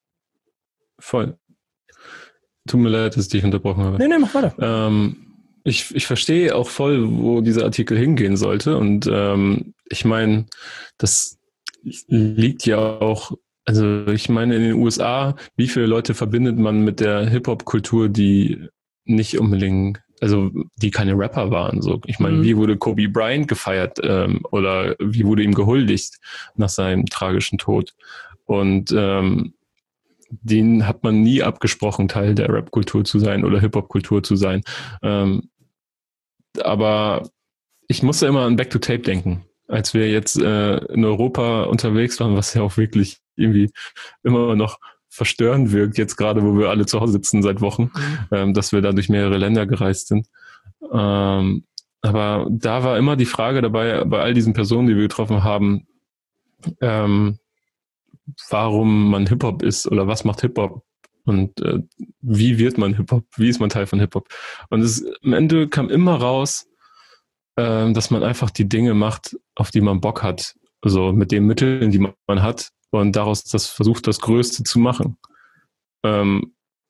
voll. Tut mir leid, dass ich dich unterbrochen habe. Nee, nee, mach weiter. Ähm, ich, ich verstehe auch voll, wo dieser Artikel hingehen sollte. Und ähm, ich meine, das liegt ja auch, also ich meine in den U S A, wie viele Leute verbindet man mit der Hip-Hop-Kultur, die nicht unbedingt, also die keine Rapper waren. So, ich meine, mhm. wie wurde Kobe Bryant gefeiert ähm, oder wie wurde ihm gehuldigt nach seinem tragischen Tod? Und ähm, den hat man nie abgesprochen, Teil der Rap-Kultur zu sein oder Hip-Hop-Kultur zu sein. Ähm, aber ich musste immer an Back to Tape denken, als wir jetzt äh, in Europa unterwegs waren, was ja auch wirklich irgendwie immer noch verstörend wirkt, jetzt gerade, wo wir alle zu Hause sitzen seit Wochen, mhm. ähm, dass wir da durch mehrere Länder gereist sind. Ähm, aber da war immer die Frage dabei, bei all diesen Personen, die wir getroffen haben, ähm, warum man Hip-Hop ist oder was macht Hip-Hop und äh, wie wird man Hip-Hop, wie ist man Teil von Hip-Hop. Und es, am Ende kam immer raus, äh, dass man einfach die Dinge macht, auf die man Bock hat, also mit den Mitteln, die man hat und daraus das versucht, das Größte zu machen. Ähm,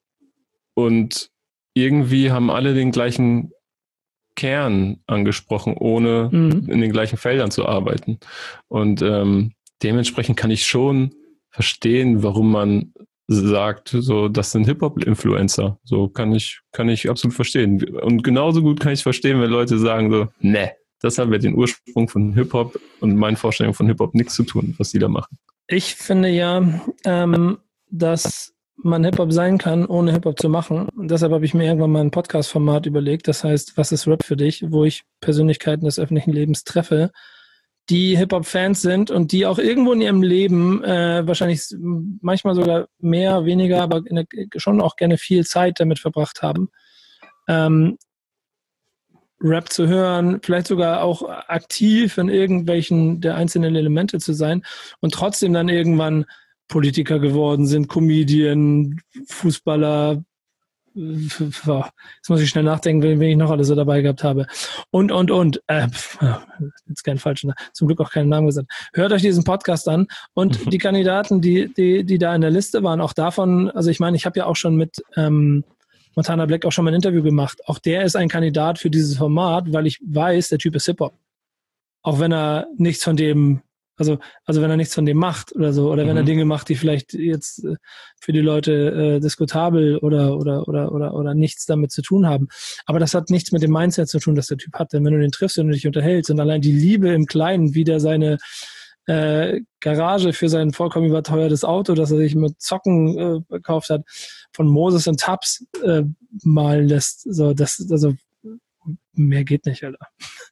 und irgendwie haben alle den gleichen Kern angesprochen, ohne mhm. in den gleichen Feldern zu arbeiten. Und ähm, dementsprechend kann ich schon verstehen, warum man sagt, so, das sind Hip-Hop-Influencer. So kann ich, kann ich absolut verstehen. Und genauso gut kann ich verstehen, wenn Leute sagen so, ne, das hat mit dem Ursprung von Hip-Hop und meinen Vorstellungen von Hip-Hop nichts zu tun, was die da machen. Ich finde ja, ähm, dass man Hip-Hop sein kann, ohne Hip-Hop zu machen. Und deshalb habe ich mir irgendwann mal ein Podcast-Format überlegt, das heißt, was ist Rap für dich, wo ich Persönlichkeiten des öffentlichen Lebens treffe, die Hip-Hop-Fans sind und die auch irgendwo in ihrem Leben äh, wahrscheinlich manchmal sogar mehr, weniger, aber der, schon auch gerne viel Zeit damit verbracht haben, ähm, Rap zu hören, vielleicht sogar auch aktiv in irgendwelchen der einzelnen Elemente zu sein und trotzdem dann irgendwann Politiker geworden sind, Comedian, Fußballer, jetzt muss ich schnell nachdenken, wen ich noch alles so dabei gehabt habe. Und, und, und. Äh, jetzt keinen falschen, zum Glück auch keinen Namen gesagt. Hört euch diesen Podcast an. Und die Kandidaten, die, die, die da in der Liste waren, auch davon, also ich meine, ich habe ja auch schon mit ähm, Montana Black auch schon mal ein Interview gemacht. Auch der ist ein Kandidat für dieses Format, weil ich weiß, der Typ ist Hip-Hop. Auch wenn er nichts von dem Also, also wenn er nichts von dem macht oder so, oder mhm. wenn er Dinge macht, die vielleicht jetzt äh, für die Leute äh, diskutabel oder, oder, oder, oder, oder nichts damit zu tun haben. Aber das hat nichts mit dem Mindset zu tun, das der Typ hat. Denn wenn du den triffst und du dich unterhältst und allein die Liebe im Kleinen, wie der seine äh, Garage für sein vollkommen überteuertes Auto, das er sich mit Zocken äh, gekauft hat, von Moses und Tubbs äh, malen lässt, so, das, also, mehr geht nicht, Alter.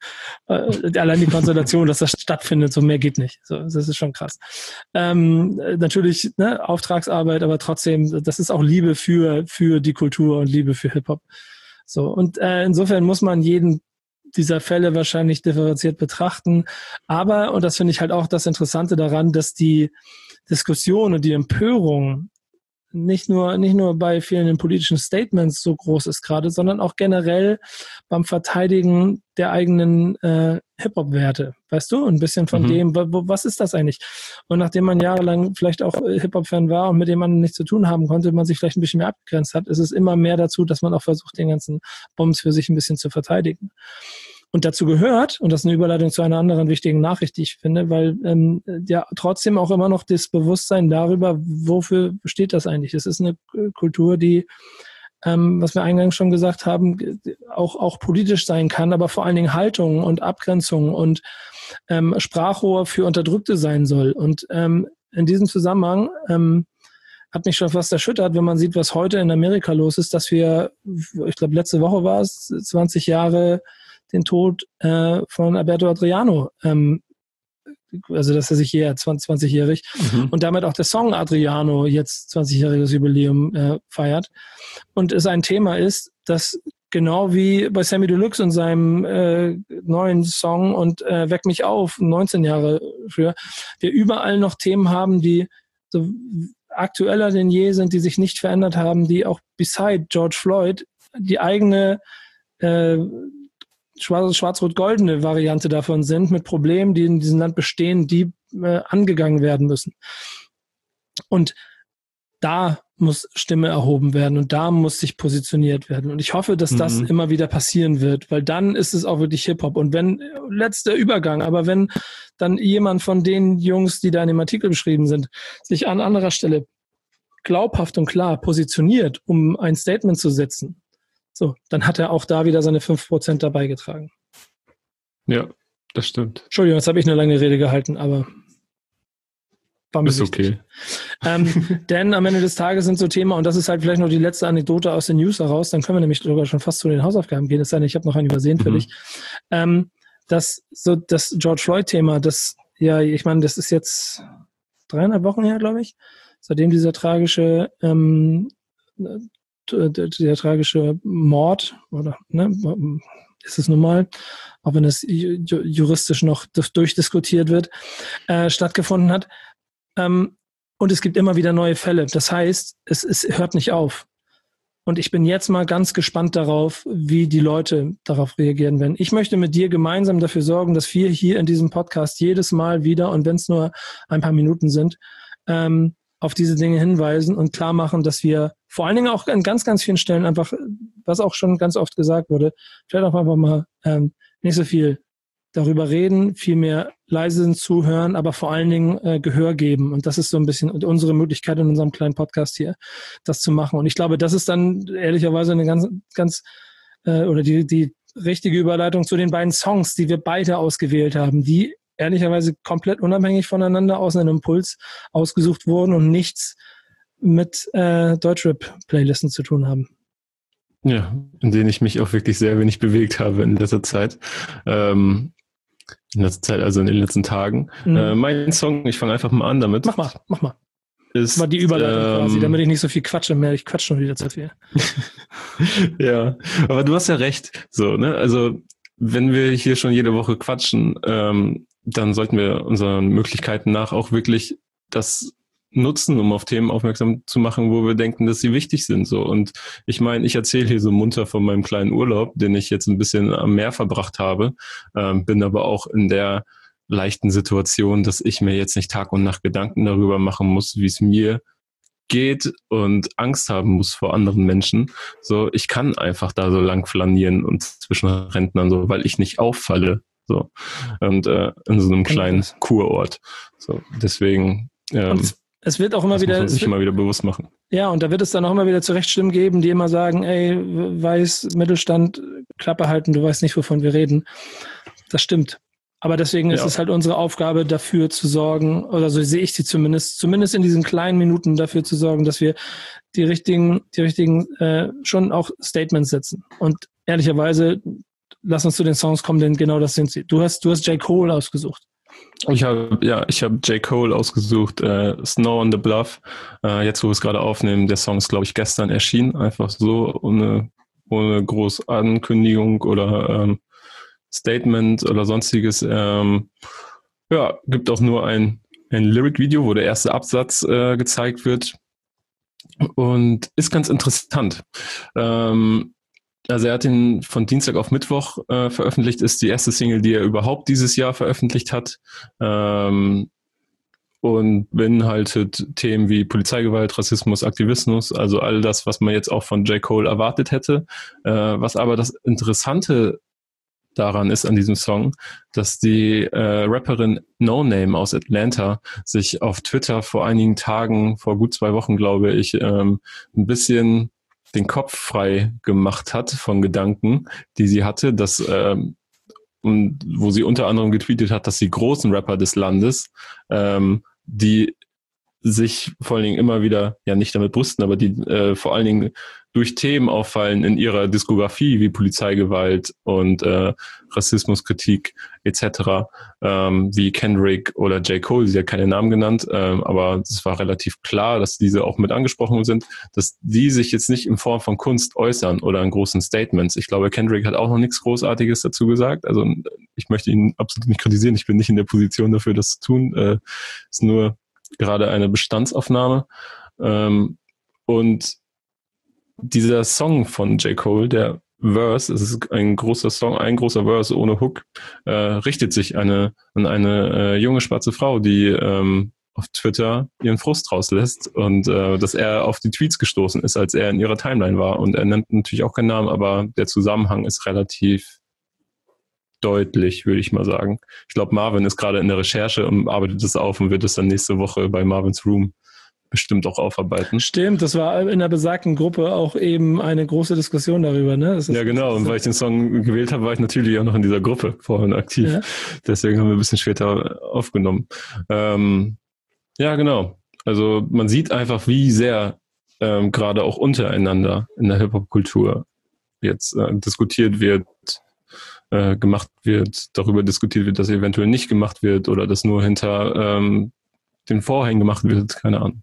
Äh, allein die Konstellation, dass das stattfindet, so mehr geht nicht. So, das ist schon krass. Ähm, natürlich, ne, Auftragsarbeit, aber trotzdem, das ist auch Liebe für, für die Kultur und Liebe für Hip-Hop. So, und äh, insofern muss man jeden dieser Fälle wahrscheinlich differenziert betrachten. Aber, und das finde ich halt auch das Interessante daran, dass die Diskussion und die Empörung nicht nur nicht nur bei vielen politischen Statements so groß ist gerade, sondern auch generell beim Verteidigen der eigenen äh, Hip-Hop-Werte, weißt du? Ein bisschen von mhm. dem, wo, was ist das eigentlich? Und nachdem man jahrelang vielleicht auch Hip-Hop-Fan war und mit dem man nichts zu tun haben konnte, man sich vielleicht ein bisschen mehr abgegrenzt hat, ist es immer mehr dazu, dass man auch versucht, den ganzen Bombs für sich ein bisschen zu verteidigen. Und dazu gehört, und das ist eine Überleitung zu einer anderen wichtigen Nachricht, die ich finde, weil ähm, ja trotzdem auch immer noch das Bewusstsein darüber, wofür steht das eigentlich? Es ist eine Kultur, die, ähm, was wir eingangs schon gesagt haben, auch auch politisch sein kann, aber vor allen Dingen Haltung und Abgrenzung und ähm, Sprachrohr für Unterdrückte sein soll. Und ähm, in diesem Zusammenhang ähm, hat mich schon fast erschüttert, wenn man sieht, was heute in Amerika los ist, dass wir, ich glaube letzte Woche war es, zwanzig Jahre den Tod äh, von Alberto Adriano, ähm, also dass er sich hier zwanzigjährig mhm. und damit auch der Song Adriano jetzt zwanzigjähriges Jubiläum äh, feiert und es ein Thema ist, das genau wie bei Sammy Deluxe und seinem äh, neuen Song und äh, Weck mich auf, neunzehn Jahre früher, wir überall noch Themen haben, die so aktueller denn je sind, die sich nicht verändert haben, die auch beside George Floyd die eigene äh, schwarz-rot-goldene Variante davon sind, mit Problemen, die in diesem Land bestehen, die äh, angegangen werden müssen. Und da muss Stimme erhoben werden und da muss sich positioniert werden. Und ich hoffe, dass mhm. das immer wieder passieren wird, weil dann ist es auch wirklich Hip-Hop. Und wenn, letzter Übergang, aber wenn dann jemand von den Jungs, die da in dem Artikel beschrieben sind, sich an anderer Stelle glaubhaft und klar positioniert, um ein Statement zu setzen, so, dann hat er auch da wieder seine fünf Prozent dabei getragen. Ja, das stimmt. Entschuldigung, jetzt habe ich eine lange Rede gehalten, aber war mir ist wichtig. Okay. Ähm, denn am Ende des Tages sind so Themen, und das ist halt vielleicht noch die letzte Anekdote aus den News heraus, dann können wir nämlich sogar schon fast zu den Hausaufgaben gehen, es sei denn, ich habe noch einen übersehen für mhm. dich. Ähm, das, so, das George Floyd-Thema, das, ja, ich meine, das ist jetzt dreieinhalb Wochen her, glaube ich, seitdem dieser tragische, ähm, der, der tragische Mord, oder, ne, ist es nun mal, auch wenn es juristisch noch durchdiskutiert wird, äh, stattgefunden hat. Ähm, und es gibt immer wieder neue Fälle. Das heißt, es, es hört nicht auf. Und ich bin jetzt mal ganz gespannt darauf, wie die Leute darauf reagieren werden. Ich möchte mit dir gemeinsam dafür sorgen, dass wir hier in diesem Podcast jedes Mal wieder, und wenn es nur ein paar Minuten sind, ähm, auf diese Dinge hinweisen und klar machen, dass wir vor allen Dingen auch an ganz, ganz vielen Stellen einfach, was auch schon ganz oft gesagt wurde, vielleicht auch einfach mal ähm, nicht so viel darüber reden, viel mehr leise zuhören, aber vor allen Dingen äh, Gehör geben. Und das ist so ein bisschen unsere Möglichkeit in unserem kleinen Podcast hier, das zu machen. Und ich glaube, das ist dann ehrlicherweise eine ganz, ganz äh, oder die, die richtige Überleitung zu den beiden Songs, die wir beide ausgewählt haben, die ehrlicherweise komplett unabhängig voneinander aus einem Impuls ausgesucht wurden und nichts mit äh, Deutschrap-Playlisten zu tun haben. Ja, in denen ich mich auch wirklich sehr wenig bewegt habe in letzter Zeit. Ähm, in letzter Zeit, also in den letzten Tagen. Mhm. Äh, mein Song, ich fange einfach mal an damit. Mach mal, mach mal. Ist, mal die Überleitung ähm, quasi, damit ich nicht so viel quatsche mehr. Ich quatsche schon wieder zu viel. Ja, aber du hast ja recht. So, ne? Also wenn wir hier schon jede Woche quatschen, ähm, dann sollten wir unseren Möglichkeiten nach auch wirklich das nutzen, um auf Themen aufmerksam zu machen, wo wir denken, dass sie wichtig sind. So. Und ich meine, ich erzähle hier so munter von meinem kleinen Urlaub, den ich jetzt ein bisschen am Meer verbracht habe, ähm, bin aber auch in der leichten Situation, dass ich mir jetzt nicht Tag und Nacht Gedanken darüber machen muss, wie es mir geht und Angst haben muss vor anderen Menschen. So, ich kann einfach da so lang flanieren und zwischen Rentnern so, weil ich nicht auffalle. So. Und äh, in so einem kleinen Kurort. So, deswegen ähm, es wird auch immer das wieder, muss man sich wird, immer wieder bewusst machen. Ja, und da wird es dann auch immer wieder zurecht Stimmen geben, die immer sagen, ey, weiß, Mittelstand, Klappe halten, du weißt nicht, wovon wir reden. Das stimmt. Aber deswegen ist ja. es halt unsere Aufgabe, dafür zu sorgen, oder so sehe ich sie zumindest, zumindest in diesen kleinen Minuten dafür zu sorgen, dass wir die richtigen, die richtigen, äh, schon auch Statements setzen. Und ehrlicherweise, lass uns zu den Songs kommen, denn genau das sind sie. Du hast, du hast J. Cole ausgesucht. Ich habe ja, ich habe J. Cole ausgesucht, äh, Snow on the Bluff. Äh, jetzt, wo wir es gerade aufnehmen, der Song ist, glaube ich, gestern erschienen, einfach so ohne ohne groß Ankündigung oder ähm, Statement oder sonstiges. Ähm, ja, gibt auch nur ein ein Lyric-Video, wo der erste Absatz äh, gezeigt wird und ist ganz interessant. Ähm, Also er hat ihn von Dienstag auf Mittwoch äh, veröffentlicht, ist die erste Single, die er überhaupt dieses Jahr veröffentlicht hat, ähm, und beinhaltet Themen wie Polizeigewalt, Rassismus, Aktivismus, also all das, was man jetzt auch von J. Cole erwartet hätte. Äh, was aber das Interessante daran ist an diesem Song, dass die äh, Rapperin No Name aus Atlanta sich auf Twitter vor einigen Tagen, vor gut zwei Wochen glaube ich, ähm, ein bisschen den Kopf frei gemacht hat von Gedanken, die sie hatte, dass ähm, und wo sie unter anderem getweetet hat, dass die großen Rapper des Landes, ähm, die sich vor allen Dingen immer wieder, ja nicht damit brüsten, aber die äh, vor allen Dingen durch Themen auffallen in ihrer Diskografie wie Polizeigewalt und äh, Rassismuskritik et cetera, ähm, wie Kendrick oder J. Cole, sie hat keine Namen genannt, ähm, aber es war relativ klar, dass diese auch mit angesprochen sind, dass die sich jetzt nicht in Form von Kunst äußern oder in großen Statements. Ich glaube, Kendrick hat auch noch nichts Großartiges dazu gesagt, also ich möchte ihn absolut nicht kritisieren, ich bin nicht in der Position dafür, das zu tun, äh, ist nur gerade eine Bestandsaufnahme. Ähm, und dieser Song von J. Cole, der Verse, es ist ein großer Song, ein großer Verse ohne Hook, äh, richtet sich eine, an eine äh, junge schwarze Frau, die ähm, auf Twitter ihren Frust rauslässt und äh, dass er auf die Tweets gestoßen ist, als er in ihrer Timeline war. Und er nennt natürlich auch keinen Namen, aber der Zusammenhang ist relativ deutlich, würde ich mal sagen. Ich glaube, Marvin ist gerade in der Recherche und arbeitet das auf und wird es dann nächste Woche bei Marvins Room bestimmt auch aufarbeiten. Stimmt, das war in der besagten Gruppe auch eben eine große Diskussion darüber, ne? Das ist, ja, genau. Und weil ich den Song gewählt habe, war ich natürlich auch noch in dieser Gruppe vorhin aktiv. Ja. Deswegen haben wir ein bisschen später aufgenommen. Ähm, ja, genau. Also man sieht einfach, wie sehr ähm, gerade auch untereinander in der Hip-Hop-Kultur jetzt äh, diskutiert wird, äh, gemacht wird, darüber diskutiert wird, dass eventuell nicht gemacht wird oder dass nur hinter ähm, den Vorhängen gemacht wird, keine Ahnung.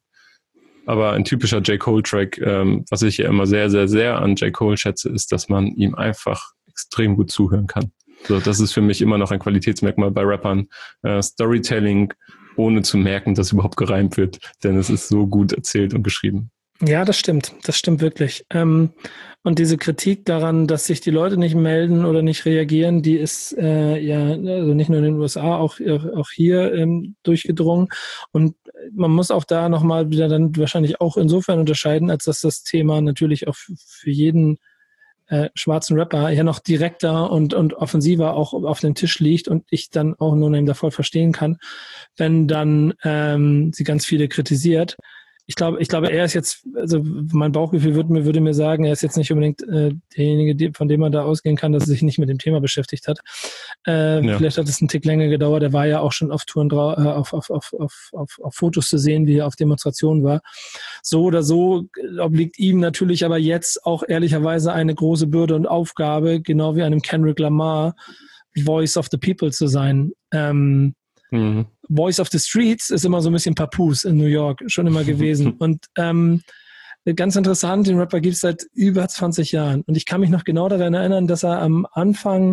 Aber ein typischer J. Cole-Track, ähm, was ich ja immer sehr, sehr, sehr an J. Cole schätze, ist, dass man ihm einfach extrem gut zuhören kann. So, das ist für mich immer noch ein Qualitätsmerkmal bei Rappern. Äh, Storytelling, ohne zu merken, dass überhaupt gereimt wird, denn es ist so gut erzählt und geschrieben. Ja, das stimmt. Das stimmt wirklich. Ähm, und diese Kritik daran, dass sich die Leute nicht melden oder nicht reagieren, die ist äh, ja also nicht nur in den U S A, auch, auch hier ähm, durchgedrungen. Und man muss auch da nochmal wieder dann wahrscheinlich auch insofern unterscheiden, als dass das Thema natürlich auch für jeden äh, schwarzen Rapper ja noch direkter und, und offensiver auch auf dem Tisch liegt und ich dann auch nur eben davor verstehen kann, wenn dann ähm, sie ganz viele kritisiert. Ich glaube, ich glaube, er ist jetzt, also mein Bauchgefühl würde mir, würde mir sagen, er ist jetzt nicht unbedingt äh, derjenige, die, von dem man da ausgehen kann, dass er sich nicht mit dem Thema beschäftigt hat. Äh, ja. Vielleicht hat es einen Tick länger gedauert. Er war ja auch schon auf Touren drau- äh, auf, auf, auf, auf, auf, auf Fotos zu sehen, wie er auf Demonstrationen war. So oder so obliegt ihm natürlich aber jetzt auch ehrlicherweise eine große Bürde und Aufgabe, genau wie einem Kendrick Lamar, Voice of the People zu sein. Ähm, Mhm. Voice of the Streets ist immer so ein bisschen Papoose in New York, schon immer gewesen. Und ähm, ganz interessant, den Rapper gibt es seit über zwanzig Jahren. Und ich kann mich noch genau daran erinnern, dass er am Anfang,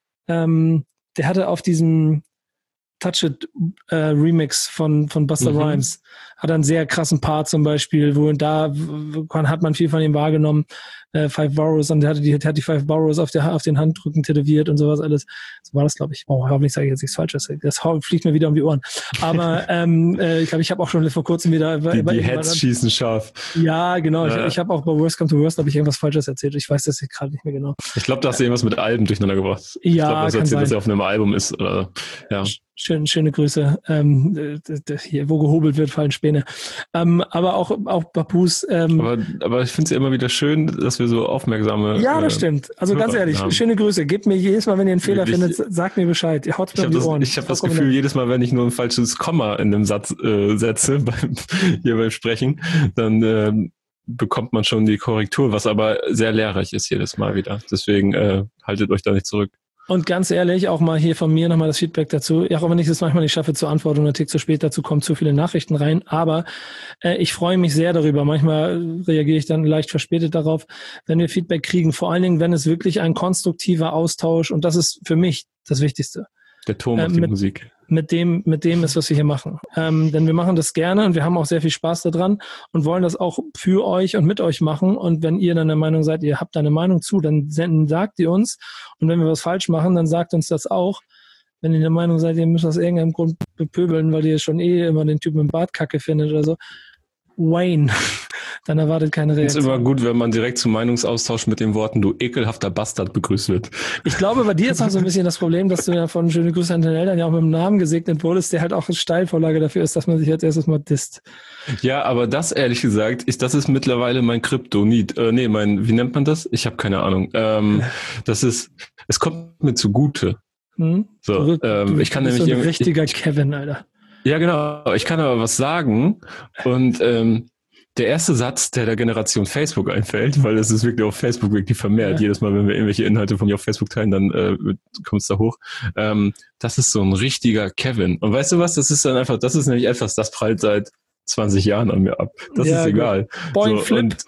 ähm, der hatte auf diesem Touch It äh, Remix von, von Busta mhm. Rhymes, hat einen sehr krassen Part zum Beispiel, wo da hat man viel von ihm wahrgenommen, äh, Five Boroughs, und der hatte die, der hat die Five Boroughs auf, der, auf den Handrücken tätowiert und sowas alles. So war das, glaube ich. Oh, hoffentlich sage ich jetzt nichts Falsches. Das fliegt mir wieder um die Ohren. Aber ähm, äh, ich glaube, ich habe auch schon vor kurzem wieder... Die, die Heads schießen scharf. Ja, genau. Ja. Ich, ich habe auch bei Worst Come to Worst habe ich irgendwas Falsches erzählt. Ich weiß das gerade nicht mehr genau. Ich glaube, da hast du irgendwas mit Alben durcheinander gebracht. Ja, ich glaube, das erzählt, sein. dass er auf einem Album ist. Oder, ja. Schön, schöne Grüße. Ähm, hier, wo gehobelt wird, fallen Späne. Ähm, aber auch, auch Papoose. Ähm, aber, aber ich finde es ja immer wieder schön, dass wir so aufmerksame... Ja, das äh, stimmt. Also ganz ehrlich, haben. Schöne Grüße. Gebt mir jedes Mal, wenn ihr einen Fehler Wirklich, findet, sagt mir Bescheid. Ihr haut mir um die Ohren. Ich habe das Gefühl, jedes Mal, wenn ich nur ein falsches Komma in einem Satz äh, setze, beim, hier beim Sprechen, dann äh, bekommt man schon die Korrektur, was aber sehr lehrreich ist jedes Mal wieder. Deswegen äh, haltet euch da nicht zurück. Und ganz ehrlich, auch mal hier von mir nochmal das Feedback dazu. Ja, auch wenn ich es manchmal nicht schaffe zu antworten oder einen Tick zu spät, dazu kommen zu viele Nachrichten rein. Aber äh, ich freue mich sehr darüber. Manchmal reagiere ich dann leicht verspätet darauf, wenn wir Feedback kriegen. Vor allen Dingen, wenn es wirklich ein konstruktiver Austausch, und das ist für mich das Wichtigste. Der Ton macht äh, die mit, Musik. Mit dem, mit dem ist, was wir hier machen. Ähm, denn wir machen das gerne und wir haben auch sehr viel Spaß daran und wollen das auch für euch und mit euch machen. Und wenn ihr dann der Meinung seid, ihr habt da eine Meinung zu, dann senden, sagt ihr uns. Und wenn wir was falsch machen, dann sagt uns das auch. Wenn ihr der Meinung seid, ihr müsst aus irgendeinem Grund bepöbeln, weil ihr schon eh immer den Typen im Bart kacke findet oder so, Wayne, dann erwartet keine Reaktion. Es ist immer gut, wenn man direkt zum Meinungsaustausch mit den Worten "du ekelhafter Bastard" begrüßt wird. Ich glaube, bei dir ist auch so ein bisschen das Problem, dass du ja von schöne Grüße an den Eltern ja auch mit dem Namen gesegnet wurdest, der halt auch eine Steilvorlage dafür ist, dass man sich als erstes mal disst. Ja, aber das, ehrlich gesagt, ist, das ist mittlerweile mein Kryptonit. Äh, nee, mein, wie nennt man das? Ich habe keine Ahnung. Ähm, das ist, es kommt mir zugute. Hm? So, du, ähm, du, ich kann du bist nämlich so ein richtiger ich, Kevin, Alter. Ja, genau. Ich kann aber was sagen und ähm, der erste Satz, der der Generation Facebook einfällt, weil es ist wirklich auf Facebook wirklich vermehrt. Ja. Jedes Mal, wenn wir irgendwelche Inhalte von mir auf Facebook teilen, dann äh, kommt es da hoch. Ähm, das ist so ein richtiger Kevin. Und weißt du was? Das ist dann einfach, das ist nämlich etwas, das prallt seit zwanzig Jahren an mir ab. Das ja, ist egal. Boing, so, flip.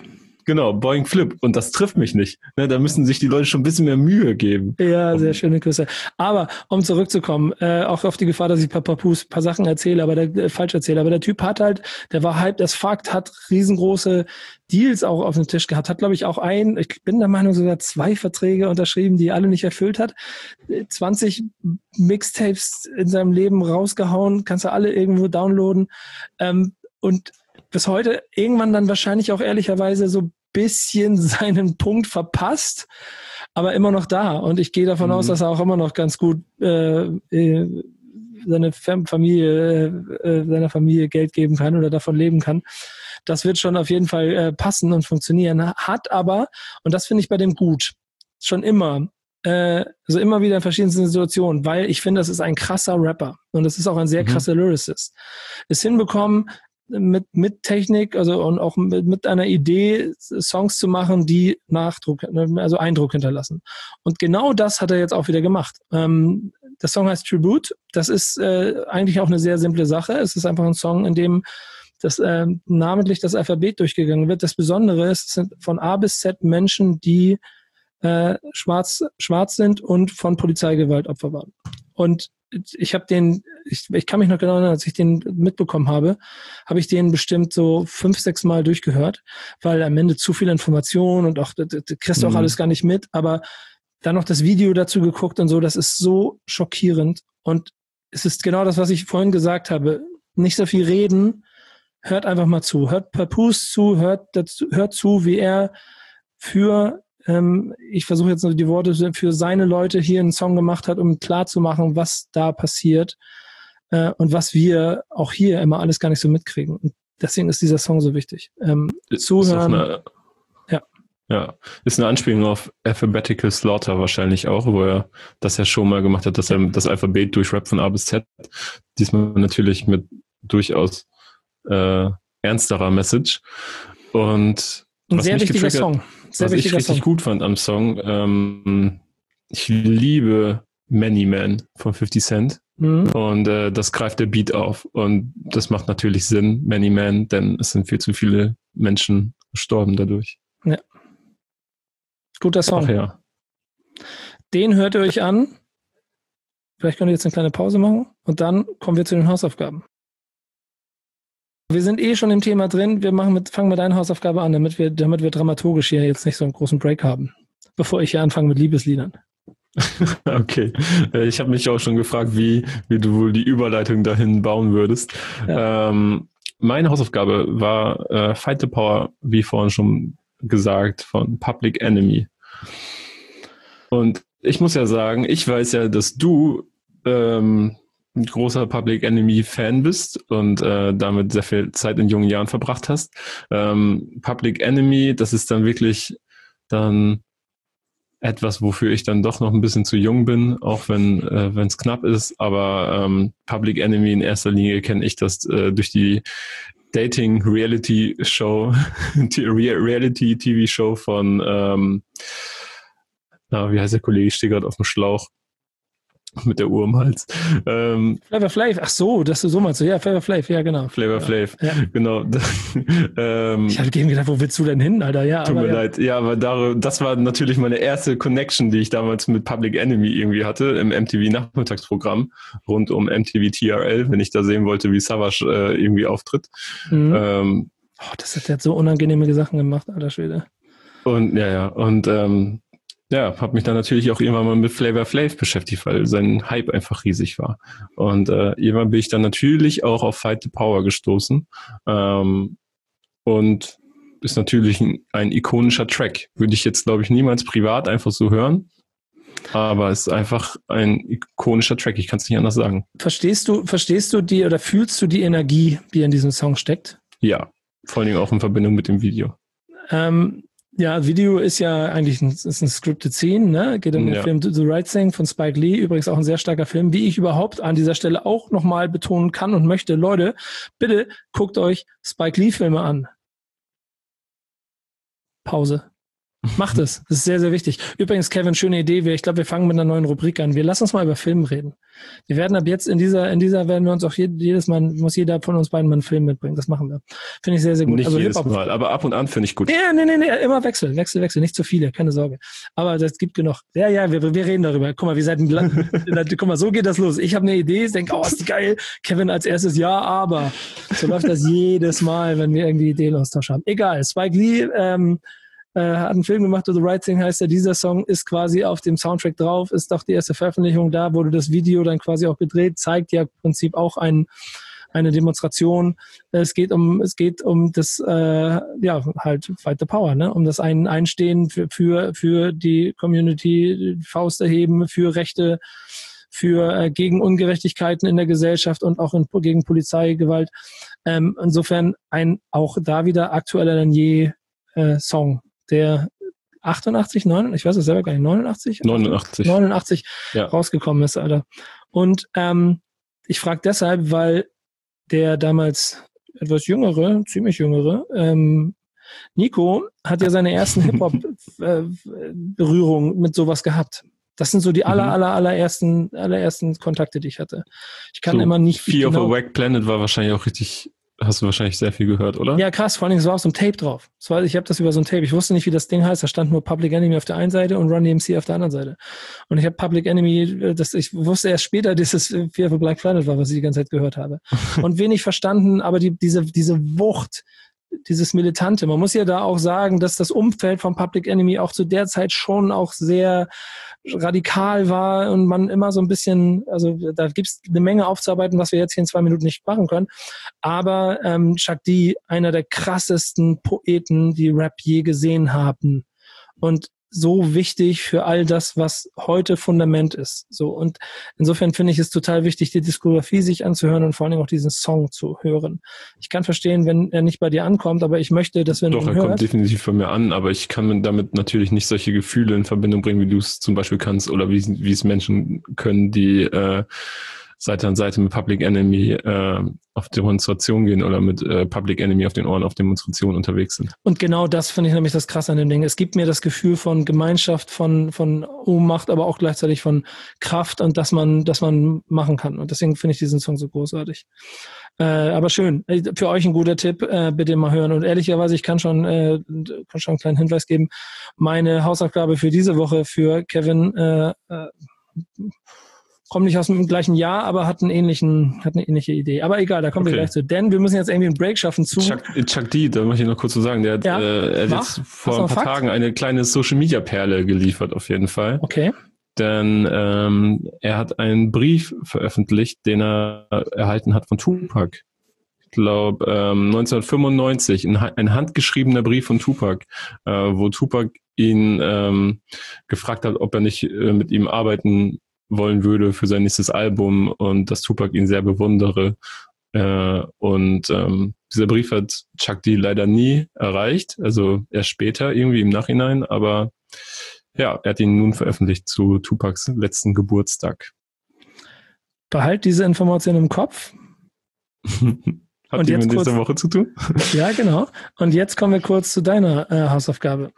Genau, Boing Flip. Und das trifft mich nicht. Ne, da müssen sich die Leute schon ein bisschen mehr Mühe geben. Ja, sehr schöne Grüße. Aber um zurückzukommen, äh, auch auf die Gefahr, dass ich ein paar, paar, paar Sachen erzähle, aber der, äh, falsch erzähle, aber der Typ hat halt, der war hyped as fuck, hat riesengroße Deals auch auf dem Tisch gehabt, hat, glaube ich, auch ein, ich bin der Meinung, sogar zwei Verträge unterschrieben, die er alle nicht erfüllt hat. zwanzig Mixtapes in seinem Leben rausgehauen, kannst du alle irgendwo downloaden. Ähm, und bis heute irgendwann dann wahrscheinlich auch ehrlicherweise so ein bisschen seinen Punkt verpasst, aber immer noch da. Und ich gehe davon mhm. aus, dass er auch immer noch ganz gut äh, äh, seine Familie, äh, seiner Familie Geld geben kann oder davon leben kann. Das wird schon auf jeden Fall äh, passen und funktionieren. Hat aber, und das finde ich bei dem gut, schon immer, äh, also immer wieder in verschiedensten Situationen, weil ich finde, das ist ein krasser Rapper und das ist auch ein sehr mhm. krasser Lyricist. Ist hinbekommen, mit, mit Technik, also und auch mit, mit einer Idee, Songs zu machen, die Nachdruck, also Eindruck hinterlassen. Und genau das hat er jetzt auch wieder gemacht. Ähm, der Song heißt Tribute. Das ist äh, eigentlich auch eine sehr simple Sache. Es ist einfach ein Song, in dem das äh, namentlich das Alphabet durchgegangen wird. Das Besondere ist, es sind von A bis Z Menschen, die äh, schwarz schwarz sind und von Polizeigewalt Opfer waren. Und ich habe den, ich, ich kann mich noch genau erinnern, als ich den mitbekommen habe, habe ich den bestimmt so fünf, sechs Mal durchgehört, weil am Ende zu viel Information und auch, das, das kriegst du auch mhm. alles gar nicht mit, aber dann noch das Video dazu geguckt und so, das ist so schockierend und es ist genau das, was ich vorhin gesagt habe, nicht so viel reden, hört einfach mal zu, hört Papoose zu, hört, dazu, hört zu, wie er für Ähm, ich versuche jetzt noch die Worte für seine Leute hier einen Song gemacht hat, um klarzumachen, was da passiert äh, und was wir auch hier immer alles gar nicht so mitkriegen. Und deswegen ist dieser Song so wichtig. Ähm, zuhören. Ist eine, ja. ja, ist eine Anspielung auf Alphabetical Slaughter wahrscheinlich auch, wo er das ja schon mal gemacht hat, dass er das Alphabet durchrappt von A bis Z. Diesmal natürlich mit durchaus äh, ernsterer Message. Und ein sehr wichtiger Song. Sehr was ich richtig Song. gut fand am Song, ähm, ich liebe Many Man von fifty Cent mhm. und äh, das greift der Beat auf und das macht natürlich Sinn, Many Man, denn es sind viel zu viele Menschen gestorben dadurch. Ja. Guter Song. Ach ja. Den hört ihr euch an. Vielleicht könnt ihr jetzt eine kleine Pause machen und dann kommen wir zu den Hausaufgaben. Wir sind eh schon im Thema drin. Wir machen mit, fangen mit deiner Hausaufgabe an, damit wir, damit wir dramaturgisch hier jetzt nicht so einen großen Break haben, bevor ich hier anfange mit Liebesliedern. Okay. Ich habe mich auch schon gefragt, wie, wie du wohl die Überleitung dahin bauen würdest. Ja. Ähm, meine Hausaufgabe war äh, Fight the Power, wie vorhin schon gesagt, von Public Enemy. Und ich muss ja sagen, ich weiß ja, dass du ähm, ein großer Public Enemy Fan bist und äh, damit sehr viel Zeit in jungen Jahren verbracht hast. Ähm, Public Enemy, das ist dann wirklich dann etwas, wofür ich dann doch noch ein bisschen zu jung bin, auch wenn äh, wenn es knapp ist. Aber ähm, Public Enemy in erster Linie kenne ich das äh, durch die Dating-Reality-Show, die Reality-T V-Show von, ähm, na, wie heißt der Kollege? Ich stehe gerade auf dem Schlauch. Mit der Uhr im Hals. Ähm, Flavor Flav, ach so, dass du so meinst. Ja, Flavor Flav, ja, genau. Flavor Flav, ja. Genau. ähm, ich habe eben gedacht, wo willst du denn hin, Alter? Ja, tut aber, mir ja. leid. Ja, aber da, das war natürlich meine erste Connection, die ich damals mit Public Enemy irgendwie hatte, im M T V-Nachmittagsprogramm, rund um M T V T R L, wenn ich da sehen wollte, wie Savage äh, irgendwie auftritt. Mhm. Ähm, oh, das hat, der hat so unangenehme Sachen gemacht, alter Schwede. Und, ja, ja, und, ähm, ja, habe mich dann natürlich auch irgendwann mal mit Flavor Flav beschäftigt, weil sein Hype einfach riesig war. Und äh, irgendwann bin ich dann natürlich auch auf Fight the Power gestoßen. Ähm, und ist natürlich ein, ein ikonischer Track. Würde ich jetzt, glaube ich, niemals privat einfach so hören. Aber es ist einfach ein ikonischer Track. Ich kann es nicht anders sagen. Verstehst du, verstehst du die oder fühlst du die Energie, die in diesem Song steckt? Ja, vor allen Dingen auch in Verbindung mit dem Video. Ähm, Ja, Video ist ja eigentlich ein, ist ein scripted Scene, ne? Geht um den ja. Film The Right Thing von Spike Lee, übrigens auch ein sehr starker Film, wie ich überhaupt an dieser Stelle auch nochmal betonen kann und möchte. Leute, bitte guckt euch Spike Lee Filme an. Pause. Macht es. Das ist sehr, sehr wichtig. Übrigens, Kevin, schöne Idee. Ich glaube, wir fangen mit einer neuen Rubrik an. Wir lassen uns mal über Film reden. Wir werden ab jetzt in dieser, in dieser werden wir uns auch jedes Mal, muss jeder von uns beiden mal einen Film mitbringen. Das machen wir. Finde ich sehr, sehr gut. Nicht also jedes Hip-Hop. Mal, aber ab und an finde ich gut. Ja, nee, nee, nee, immer Wechsel, Wechsel, Wechsel. Nicht zu viele, keine Sorge. Aber das gibt genug. Ja, ja, wir, wir reden darüber. Guck mal, wir seid ein Blatt. Guck mal, so geht das los. Ich habe eine Idee, denke, oh, ist die geil. Kevin als erstes, ja, aber. So läuft das jedes Mal, wenn wir irgendwie Ideenaustausch haben. Egal. Spike Lee, ähm, Äh, hat einen Film gemacht, The Right Thing heißt er. Dieser Song ist quasi auf dem Soundtrack drauf, ist doch die erste Veröffentlichung. Da wurde das Video dann quasi auch gedreht, zeigt ja im Prinzip auch ein, eine Demonstration. Es geht um, es geht um das, äh, ja, halt Fight the Power, ne? Um das ein Einstehen für, für, für die Community, Faust erheben, für Rechte, für äh, gegen Ungerechtigkeiten in der Gesellschaft und auch in, gegen Polizeigewalt. Ähm, insofern ein auch da wieder aktueller denn je äh, Song. Der achtundachtzig, neunundachtzig, ich weiß es selber gar nicht, neunundachtzig? neunundachtzig. neunundachtzig ja. rausgekommen ist, Alter. Und ähm, ich frage deshalb, weil der damals etwas jüngere, ziemlich jüngere, ähm, Nico hat ja seine ersten Hip-Hop-Berührungen mit sowas gehabt. Das sind so die aller, aller, allerersten, allerersten Kontakte, die ich hatte. Ich kann so, immer nicht Fear genau of a Wack Planet war wahrscheinlich auch richtig. Hast du wahrscheinlich sehr viel gehört, oder? Ja, krass, vor allem, es war auf so einem Tape drauf. Es war, ich habe das über so ein Tape. Ich wusste nicht, wie das Ding heißt. Da stand nur Public Enemy auf der einen Seite und Run D M C auf der anderen Seite. Und ich habe Public Enemy, das, ich wusste erst später, dass es Fear of a Black Planet war, was ich die ganze Zeit gehört habe. Und wenig verstanden, aber die, diese, diese Wucht, dieses Militante. Man muss ja da auch sagen, dass das Umfeld von Public Enemy auch zu der Zeit schon auch sehr radikal war und man immer so ein bisschen, also da gibt's eine Menge aufzuarbeiten, was wir jetzt hier in zwei Minuten nicht machen können. Aber ähm, Chuck D, einer der krassesten Poeten, die Rap je gesehen haben. Und so wichtig für all das, was heute Fundament ist. So, und insofern finde ich es total wichtig, die Diskografie sich anzuhören und vor allem auch diesen Song zu hören. Ich kann verstehen, wenn er nicht bei dir ankommt, aber ich möchte, dass wenn Doch, du ihn er hört, kommt definitiv von mir an, aber ich kann damit natürlich nicht solche Gefühle in Verbindung bringen, wie du es zum Beispiel kannst oder wie, wie es Menschen können, die äh, Seite an Seite mit Public Enemy äh, auf Demonstrationen gehen oder mit äh, Public Enemy auf den Ohren auf Demonstrationen unterwegs sind. Und genau das finde ich nämlich das Krasse an dem Ding. Es gibt mir das Gefühl von Gemeinschaft, von von Ohnmacht, aber auch gleichzeitig von Kraft und dass man dass man machen kann. Und deswegen finde ich diesen Song so großartig. Äh, aber schön. Für euch ein guter Tipp, äh, bitte mal hören. Und ehrlicherweise, ich kann schon äh, kann schon einen kleinen Hinweis geben. Meine Hausaufgabe für diese Woche für Kevin äh, äh, kommt nicht aus dem gleichen Jahr, aber hat einen ähnlichen, hat eine ähnliche Idee. Aber egal, da kommen Okay. wir gleich zu. Denn wir müssen jetzt irgendwie einen Break schaffen zu. Chuck, Chuck D, da möchte ich noch kurz so sagen, der hat, Ja, äh, er hat mach. jetzt Hast vor du ein einen paar Fakt? Tagen eine kleine Social-Media-Perle geliefert, auf jeden Fall. Okay. Denn ähm, er hat einen Brief veröffentlicht, den er erhalten hat von Tupac. Ich glaube, ähm, neunzehnhundertfünfundneunzig, ein, ein handgeschriebener Brief von Tupac, äh, wo Tupac ihn ähm, gefragt hat, ob er nicht äh, mit ihm arbeiten wollen würde für sein nächstes Album und dass Tupac ihn sehr bewundere. Äh, und ähm, dieser Brief hat Chuck D leider nie erreicht, also erst später irgendwie im Nachhinein, aber ja, er hat ihn nun veröffentlicht zu Tupacs letzten Geburtstag. Behalt diese Information im Kopf. Habt Und ihr jetzt mit nächster kurz- Woche zu tun? Ja, genau. Und jetzt kommen wir kurz zu deiner äh, Hausaufgabe.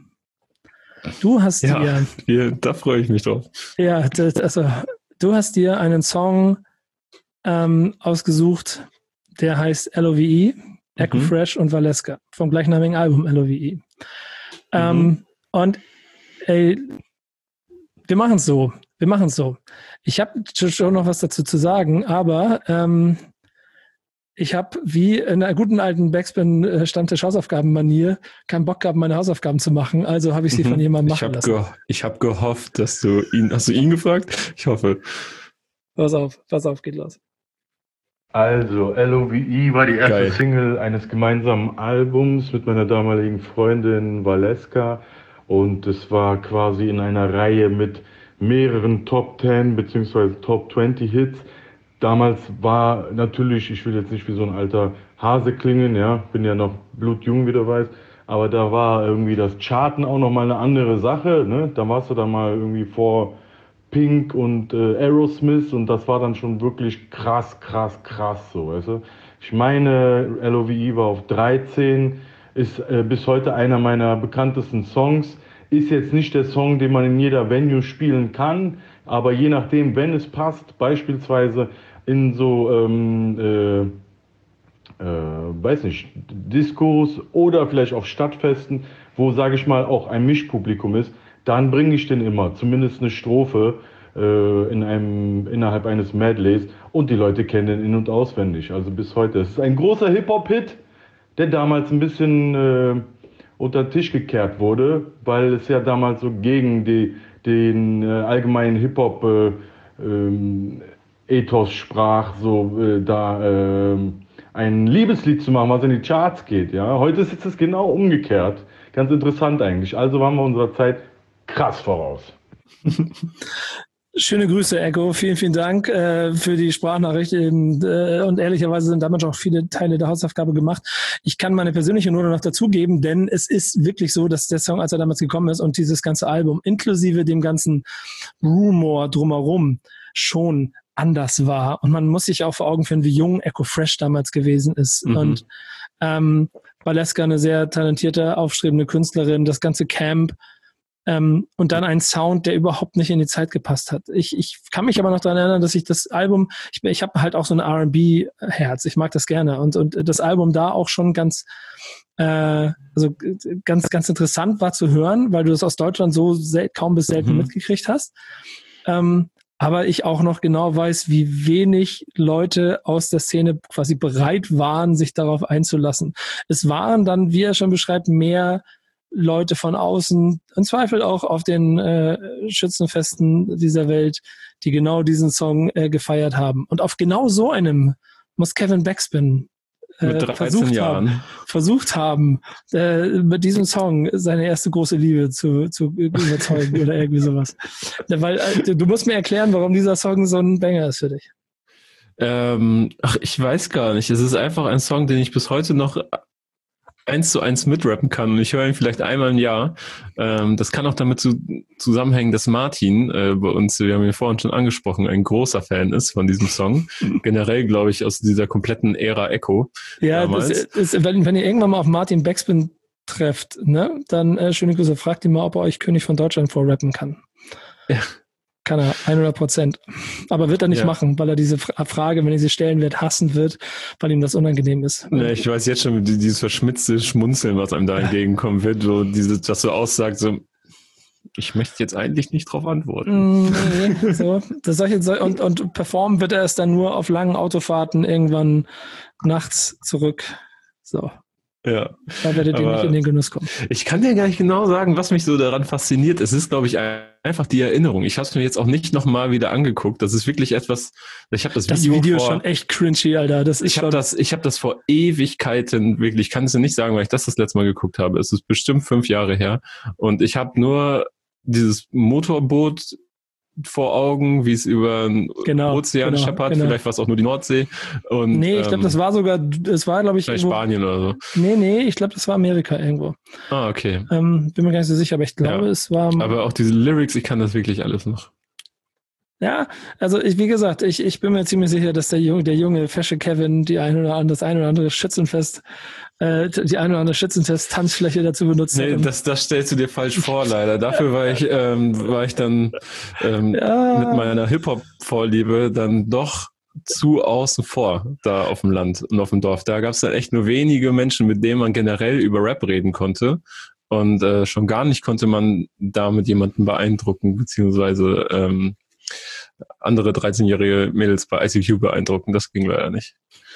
Du hast Ja, dir, wir, da freue ich mich drauf. ja, das, also du hast dir einen Song ähm, ausgesucht, der heißt L O V E, Echo Mhm. Fresh und Valeska vom gleichnamigen Album L O V E. Ähm, und ey, wir machen es so. Wir machen es so. Ich habe schon noch was dazu zu sagen, aber ähm, ich habe wie in einer guten alten Backspin-Stammtisch-Hausaufgaben-Manier keinen Bock gehabt, meine Hausaufgaben zu machen. Also habe ich sie Mhm. von jemandem Ich machen habe lassen. ge ich hab gehofft, dass du ihn, hast du ihn gefragt? Ich hoffe. Pass auf, pass auf, geht los. Also, L O V E war die erste Geil. Single eines gemeinsamen Albums mit meiner damaligen Freundin Valeska. Und es war quasi in einer Reihe mit mehreren Top zehn bzw. Top zwanzig Hits. Damals war natürlich, ich will jetzt nicht wie so ein alter Hase klingen, ja, bin ja noch blutjung, wie du weißt, aber da war irgendwie das Charten auch nochmal eine andere Sache, ne? Da warst du dann mal irgendwie vor Pink und äh, Aerosmith und das war dann schon wirklich krass, krass, krass so, weißt du. Ich meine, L O V E war auf dreizehn, ist äh, bis heute einer meiner bekanntesten Songs. Ist jetzt nicht der Song, den man in jeder Venue spielen kann, aber je nachdem, wenn es passt, beispielsweise in so, ähm, äh, äh, weiß nicht, Diskos oder vielleicht auf Stadtfesten, wo, sage ich mal, auch ein Mischpublikum ist, dann bringe ich den immer, zumindest eine Strophe äh, in einem, innerhalb eines Medleys und die Leute kennen den in- und auswendig, also bis heute. Es ist ein großer Hip-Hop-Hit, der damals ein bisschen äh, unter den Tisch gekehrt wurde, weil es ja damals so gegen die, den äh, allgemeinen Hip-Hop äh, ähm, Ethos sprach, so äh, da ähm, ein Liebeslied zu machen, was in die Charts geht. Ja? Heute ist es genau umgekehrt. Ganz interessant eigentlich. Also waren wir unserer Zeit krass voraus. Schöne Grüße, Echo. Vielen, vielen Dank äh, für die Sprachnachricht. Und, äh, und ehrlicherweise sind damit auch viele Teile der Hausaufgabe gemacht. Ich kann meine persönliche Note noch dazugeben, denn es ist wirklich so, dass der Song, als er damals gekommen ist und dieses ganze Album inklusive dem ganzen Rumor drumherum schon anders war. Und man muss sich auch vor Augen führen, wie jung Echo Fresh damals gewesen ist. Mhm. Und ähm, Valeska, eine sehr talentierte, aufstrebende Künstlerin, das ganze Camp, Ähm, und dann ein Sound, der überhaupt nicht in die Zeit gepasst hat. Ich, ich kann mich aber noch daran erinnern, dass ich das Album, ich, ich habe halt auch so ein R and B-Herz, ich mag das gerne. Und, und das Album da auch schon ganz, äh, also ganz, ganz interessant war zu hören, weil du das aus Deutschland so sel- kaum bis selten mhm. mitgekriegt hast. Ähm, aber ich auch noch genau weiß, wie wenig Leute aus der Szene quasi bereit waren, sich darauf einzulassen. Es waren dann, wie er schon beschreibt, mehr Leute von außen, im Zweifel auch auf den äh, Schützenfesten dieser Welt, die genau diesen Song äh, gefeiert haben. Und auf genau so einem muss Kevin Backspin äh, versucht Jahren. haben, versucht haben, äh, mit diesem Song seine erste große Liebe zu, zu überzeugen oder irgendwie sowas. Weil äh, du musst mir erklären, warum dieser Song so ein Banger ist für dich. Ähm, ach, ich weiß gar nicht. Es ist einfach ein Song, den ich bis heute noch eins zu eins mitrappen kann und ich höre ihn vielleicht einmal im Jahr. Ähm, das kann auch damit zu, zusammenhängen, dass Martin äh, bei uns, wir haben ihn vorhin schon angesprochen, ein großer Fan ist von diesem Song. Generell, glaube ich, aus dieser kompletten Ära Echo. Ja, das ist, wenn, wenn ihr irgendwann mal auf Martin Backspin trefft, ne, dann äh, schöne Grüße, fragt ihn mal, ob er euch König von Deutschland vorrappen kann. Ja. Kann er, hundert Prozent. Aber wird er nicht ja. machen, weil er diese Frage, wenn er sie stellen wird, hassen wird, weil ihm das unangenehm ist. Ja, ich weiß jetzt schon, dieses verschmitzte Schmunzeln, was einem da entgegenkommen wird, wo diese, das so aussagt, so, ich möchte jetzt eigentlich nicht drauf antworten. Nee, so. Das solche, und, und performen wird er es dann nur auf langen Autofahrten irgendwann nachts zurück. So. Ja. Da werdet ihr nicht in den Genuss kommen. Ich kann dir gar nicht genau sagen, was mich so daran fasziniert. Es ist, glaube ich, einfach die Erinnerung. Ich habe es mir jetzt auch nicht nochmal wieder angeguckt. Das ist wirklich etwas, ich habe das Video Das Video vor, schon echt cringy, Alter. Das ist ich habe das, ich habe das vor Ewigkeiten, wirklich, ich kann es dir nicht sagen, weil ich das das letzte Mal geguckt habe. Es ist bestimmt fünf Jahre her. Und ich habe nur dieses Motorboot vor Augen, wie es über den genau, Ozean genau, scheppert, genau. Vielleicht war es auch nur die Nordsee. Und, nee, ich glaube, ähm, das war sogar, es war, glaube ich, vielleicht irgendwo, Spanien oder so. Nee, nee, ich glaube, das war Amerika irgendwo. Ah, okay. Ähm, bin mir gar nicht so sicher, aber ich glaube, ja. es war... Aber auch diese Lyrics, ich kann das wirklich alles noch. Ja, also ich, wie gesagt, ich, ich bin mir ziemlich sicher, dass der junge, der junge fesche Kevin die ein oder andere, das ein oder andere Schützenfest, äh, die ein oder andere Schützenfest-Tanzfläche dazu benutzt nee, hat. Nee, das, das stellst du dir falsch vor, leider. Dafür war ich, ähm, war ich dann ähm, ja. mit meiner Hip-Hop-Vorliebe dann doch zu außen vor, da auf dem Land und auf dem Dorf. Da gab es dann echt nur wenige Menschen, mit denen man generell über Rap reden konnte. Und äh, schon gar nicht konnte man da mit jemandem beeindrucken, beziehungsweise ähm, andere dreizehnjährige Mädels bei I C Q beeindrucken. Das ging leider nicht.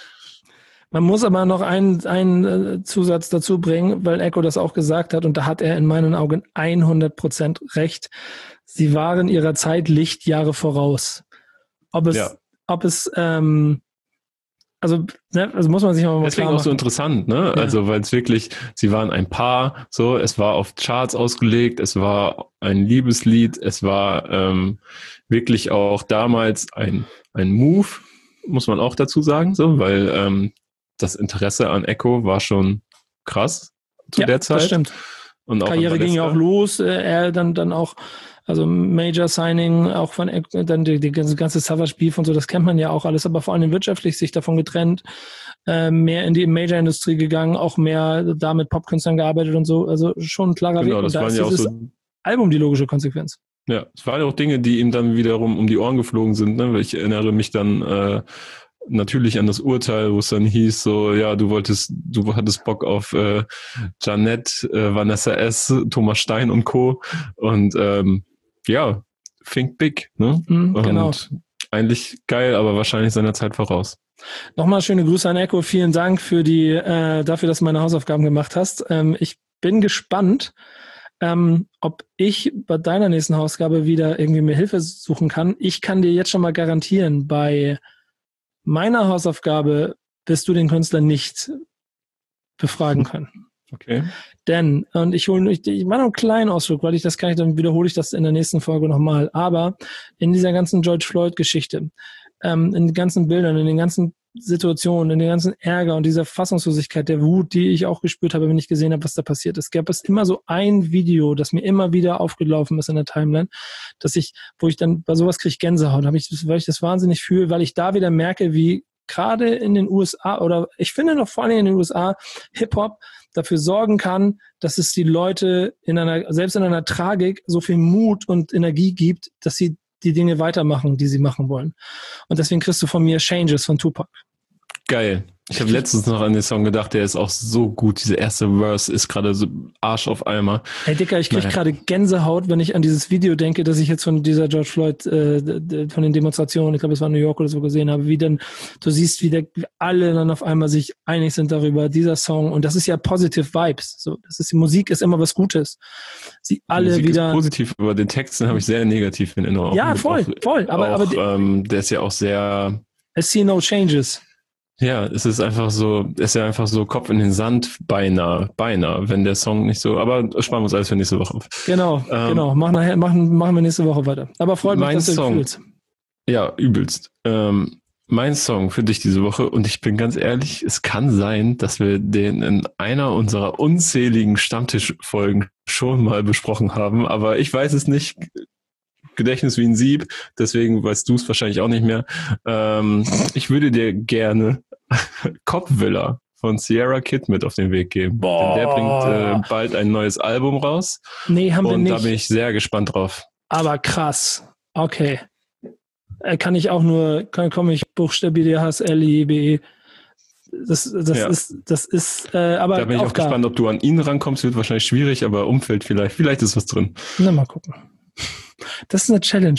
Man muss aber noch einen, einen Zusatz dazu bringen, weil Echo das auch gesagt hat und da hat er in meinen Augen hundert Prozent recht. Sie waren ihrer Zeit Lichtjahre voraus. Ob es, ja. ob es, ähm, also, ne, also muss man sich mal klar Deswegen machen. auch so interessant, ne? Ja. Also, weil es wirklich, sie waren ein Paar, so, es war auf Charts ausgelegt, es war ein Liebeslied, es war ähm, wirklich auch damals ein, ein Move, muss man auch dazu sagen, so, weil ähm, das Interesse an Echo war schon krass zu ja, der Zeit. Das stimmt. Und auch Karriere ging ja auch los, äh, er dann, dann auch Also Major Signing, auch von dann die, die ganze, ganze Savage Beef und so, das kennt man ja auch alles, aber vor allem wirtschaftlich sich davon getrennt, äh, mehr in die Major-Industrie gegangen, auch mehr da mit Popkünstlern gearbeitet und so, also schon ein klarer Genau, Weg. das Und da waren ist ja auch dieses so. Album die logische Konsequenz. Ja, es waren ja auch Dinge, die ihm dann wiederum um die Ohren geflogen sind, ne? Weil ich erinnere mich dann äh, natürlich an das Urteil, wo es dann hieß, so, ja, du wolltest, du hattest Bock auf äh, Janette, äh, Vanessa S., Thomas Stein und Co. Und ähm, ja, think big, ne? Mhm, und genau. eigentlich geil, aber wahrscheinlich seiner Zeit voraus. Nochmal schöne Grüße an Echo. Vielen Dank für die, äh, dafür, dass du meine Hausaufgaben gemacht hast. Ähm, ich bin gespannt, ähm, ob ich bei deiner nächsten Hausaufgabe wieder irgendwie mir Hilfe suchen kann. Ich kann dir jetzt schon mal garantieren, bei meiner Hausaufgabe wirst du den Künstler nicht befragen können. Okay. Denn, und ich hole, ich, ich mache noch einen kleinen Ausflug, weil ich das kann ich, dann wiederhole ich das in der nächsten Folge nochmal. Aber in dieser ganzen George Floyd-Geschichte, ähm, in den ganzen Bildern, in den ganzen Situationen, in den ganzen Ärger und dieser Fassungslosigkeit, der Wut, die ich auch gespürt habe, wenn ich gesehen habe, was da passiert ist, gab es immer so ein Video, das mir immer wieder aufgelaufen ist in der Timeline, dass ich, wo ich dann bei sowas kriege ich Gänsehaut, habe ich, weil ich das wahnsinnig fühle, weil ich da wieder merke, wie gerade in den U S A oder ich finde noch vor allem in den U S A Hip-Hop dafür sorgen kann, dass es die Leute in einer, selbst in einer Tragik so viel Mut und Energie gibt, dass sie die Dinge weitermachen, die sie machen wollen. Und deswegen kriegst du von mir Changes von Tupac. Geil. Ich habe letztens noch an den Song gedacht, der ist auch so gut. Dieser erste Verse ist gerade so Arsch auf Eimer. Hey Dicker, ich krieg Naja. gerade Gänsehaut, wenn ich an dieses Video denke, das ich jetzt von dieser George Floyd, äh, von den Demonstrationen, ich glaube, es war New York oder so, gesehen habe, wie dann, du siehst, wie der, alle dann auf einmal sich einig sind darüber, dieser Song, und das ist ja Positive Vibes. So, das ist, die Musik ist immer was Gutes. Sie alle Musik wieder. ist positiv, aber den Texten habe ich sehr negativ in Erinnerung. Ja, Mit voll, auch, voll. Aber, auch, aber die, ähm, der ist ja auch sehr. I see no changes. Ja, es ist einfach so, es ist ja einfach so Kopf in den Sand, beinahe, beinahe, wenn der Song nicht so, aber sparen wir uns alles für nächste Woche auf. Genau, Ähm, genau. Machen, nachher, machen, machen wir nächste Woche weiter. Aber freut mich, mein dass du Song. fühlst. Ja, übelst. Ähm, mein Song für dich diese Woche, und ich bin ganz ehrlich, es kann sein, dass wir den in einer unserer unzähligen Stammtischfolgen schon mal besprochen haben, aber ich weiß es nicht. Gedächtnis wie ein Sieb, deswegen weißt du es wahrscheinlich auch nicht mehr. Ähm, ich würde dir gerne Cop-Villa von Sierra Kid mit auf den Weg geben. Boah. Denn der bringt äh, bald ein neues Album raus. Nee, haben wir Und nicht. da bin ich sehr gespannt drauf. Aber krass. Okay. Äh, Kann ich auch nur, kann, komme ich buchstabiere H S L I B E. Das, das Ja. ist, das ist, äh, aber Da bin ich auch klar. gespannt, ob du an ihn rankommst. Wird wahrscheinlich schwierig, aber Umfeld vielleicht. Vielleicht ist was drin. Na, mal gucken. Das ist eine Challenge.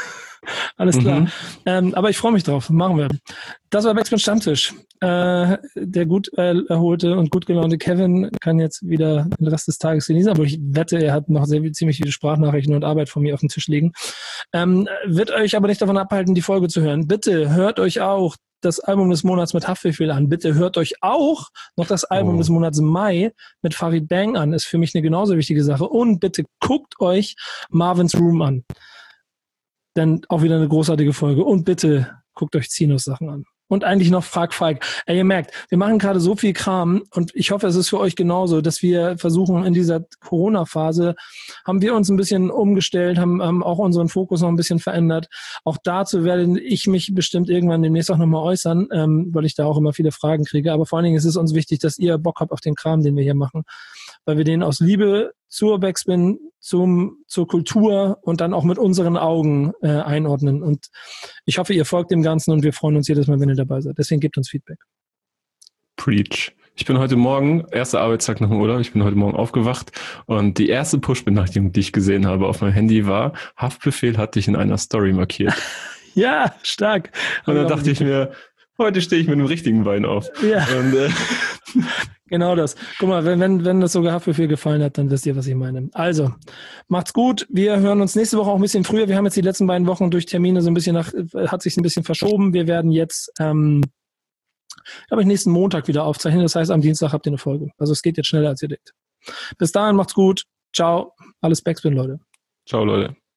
Alles klar. Mhm. Ähm, aber ich freue mich drauf. Machen wir. Das war Backspin Stammtisch. Äh, der gut äh, erholte und gut gelaunte Kevin kann jetzt wieder den Rest des Tages genießen, aber ich wette, er hat noch sehr ziemlich viele Sprachnachrichten und Arbeit von mir auf dem Tisch liegen. Ähm, wird euch aber nicht davon abhalten, die Folge zu hören. Bitte hört euch auch das Album des Monats mit Haftbefehl an. Bitte hört euch auch noch das Album Oh. des Monats Mai mit Farid Bang an. Ist für mich eine genauso wichtige Sache. Und bitte guckt euch Marvin's Room an. Denn auch wieder eine großartige Folge. Und bitte guckt euch Zinos Sachen an. Und eigentlich noch Frag Falk. Ey, ihr merkt, wir machen gerade so viel Kram und ich hoffe, es ist für euch genauso, dass wir versuchen, in dieser Corona-Phase haben wir uns ein bisschen umgestellt, haben, haben auch unseren Fokus noch ein bisschen verändert. Auch dazu werde ich mich bestimmt irgendwann demnächst auch nochmal äußern, ähm, weil ich da auch immer viele Fragen kriege. Aber vor allen Dingen ist es uns wichtig, dass ihr Bock habt auf den Kram, den wir hier machen, weil wir den aus Liebe zur Backspin, zum, zur Kultur und dann auch mit unseren Augen äh, einordnen. Und ich hoffe, ihr folgt dem Ganzen und wir freuen uns jedes Mal, wenn ihr dabei seid. Deswegen gebt uns Feedback. Preach. Ich bin heute Morgen, erster Arbeitstag nach dem Urlaub, ich bin heute Morgen aufgewacht und die erste Push-Benachrichtigung, die ich gesehen habe auf meinem Handy war, Haftbefehl hat dich in einer Story markiert. Ja, stark. Und dann dachte ich mir, heute stehe ich mit dem richtigen Bein auf. Ja. Und, äh, Genau das. Guck mal, wenn, wenn, wenn das sogar Haftbefehl gefallen hat, dann wisst ihr, was ich meine. Also, macht's gut. Wir hören uns nächste Woche auch ein bisschen früher. Wir haben jetzt die letzten beiden Wochen durch Termine so ein bisschen nach, hat sich ein bisschen verschoben. Wir werden jetzt, ähm, glaube ich, nächsten Montag wieder aufzeichnen. Das heißt, am Dienstag habt ihr eine Folge. Also, es geht jetzt schneller, als ihr denkt. Bis dahin, macht's gut. Ciao. Alles Backspin, Leute. ciao, Leute.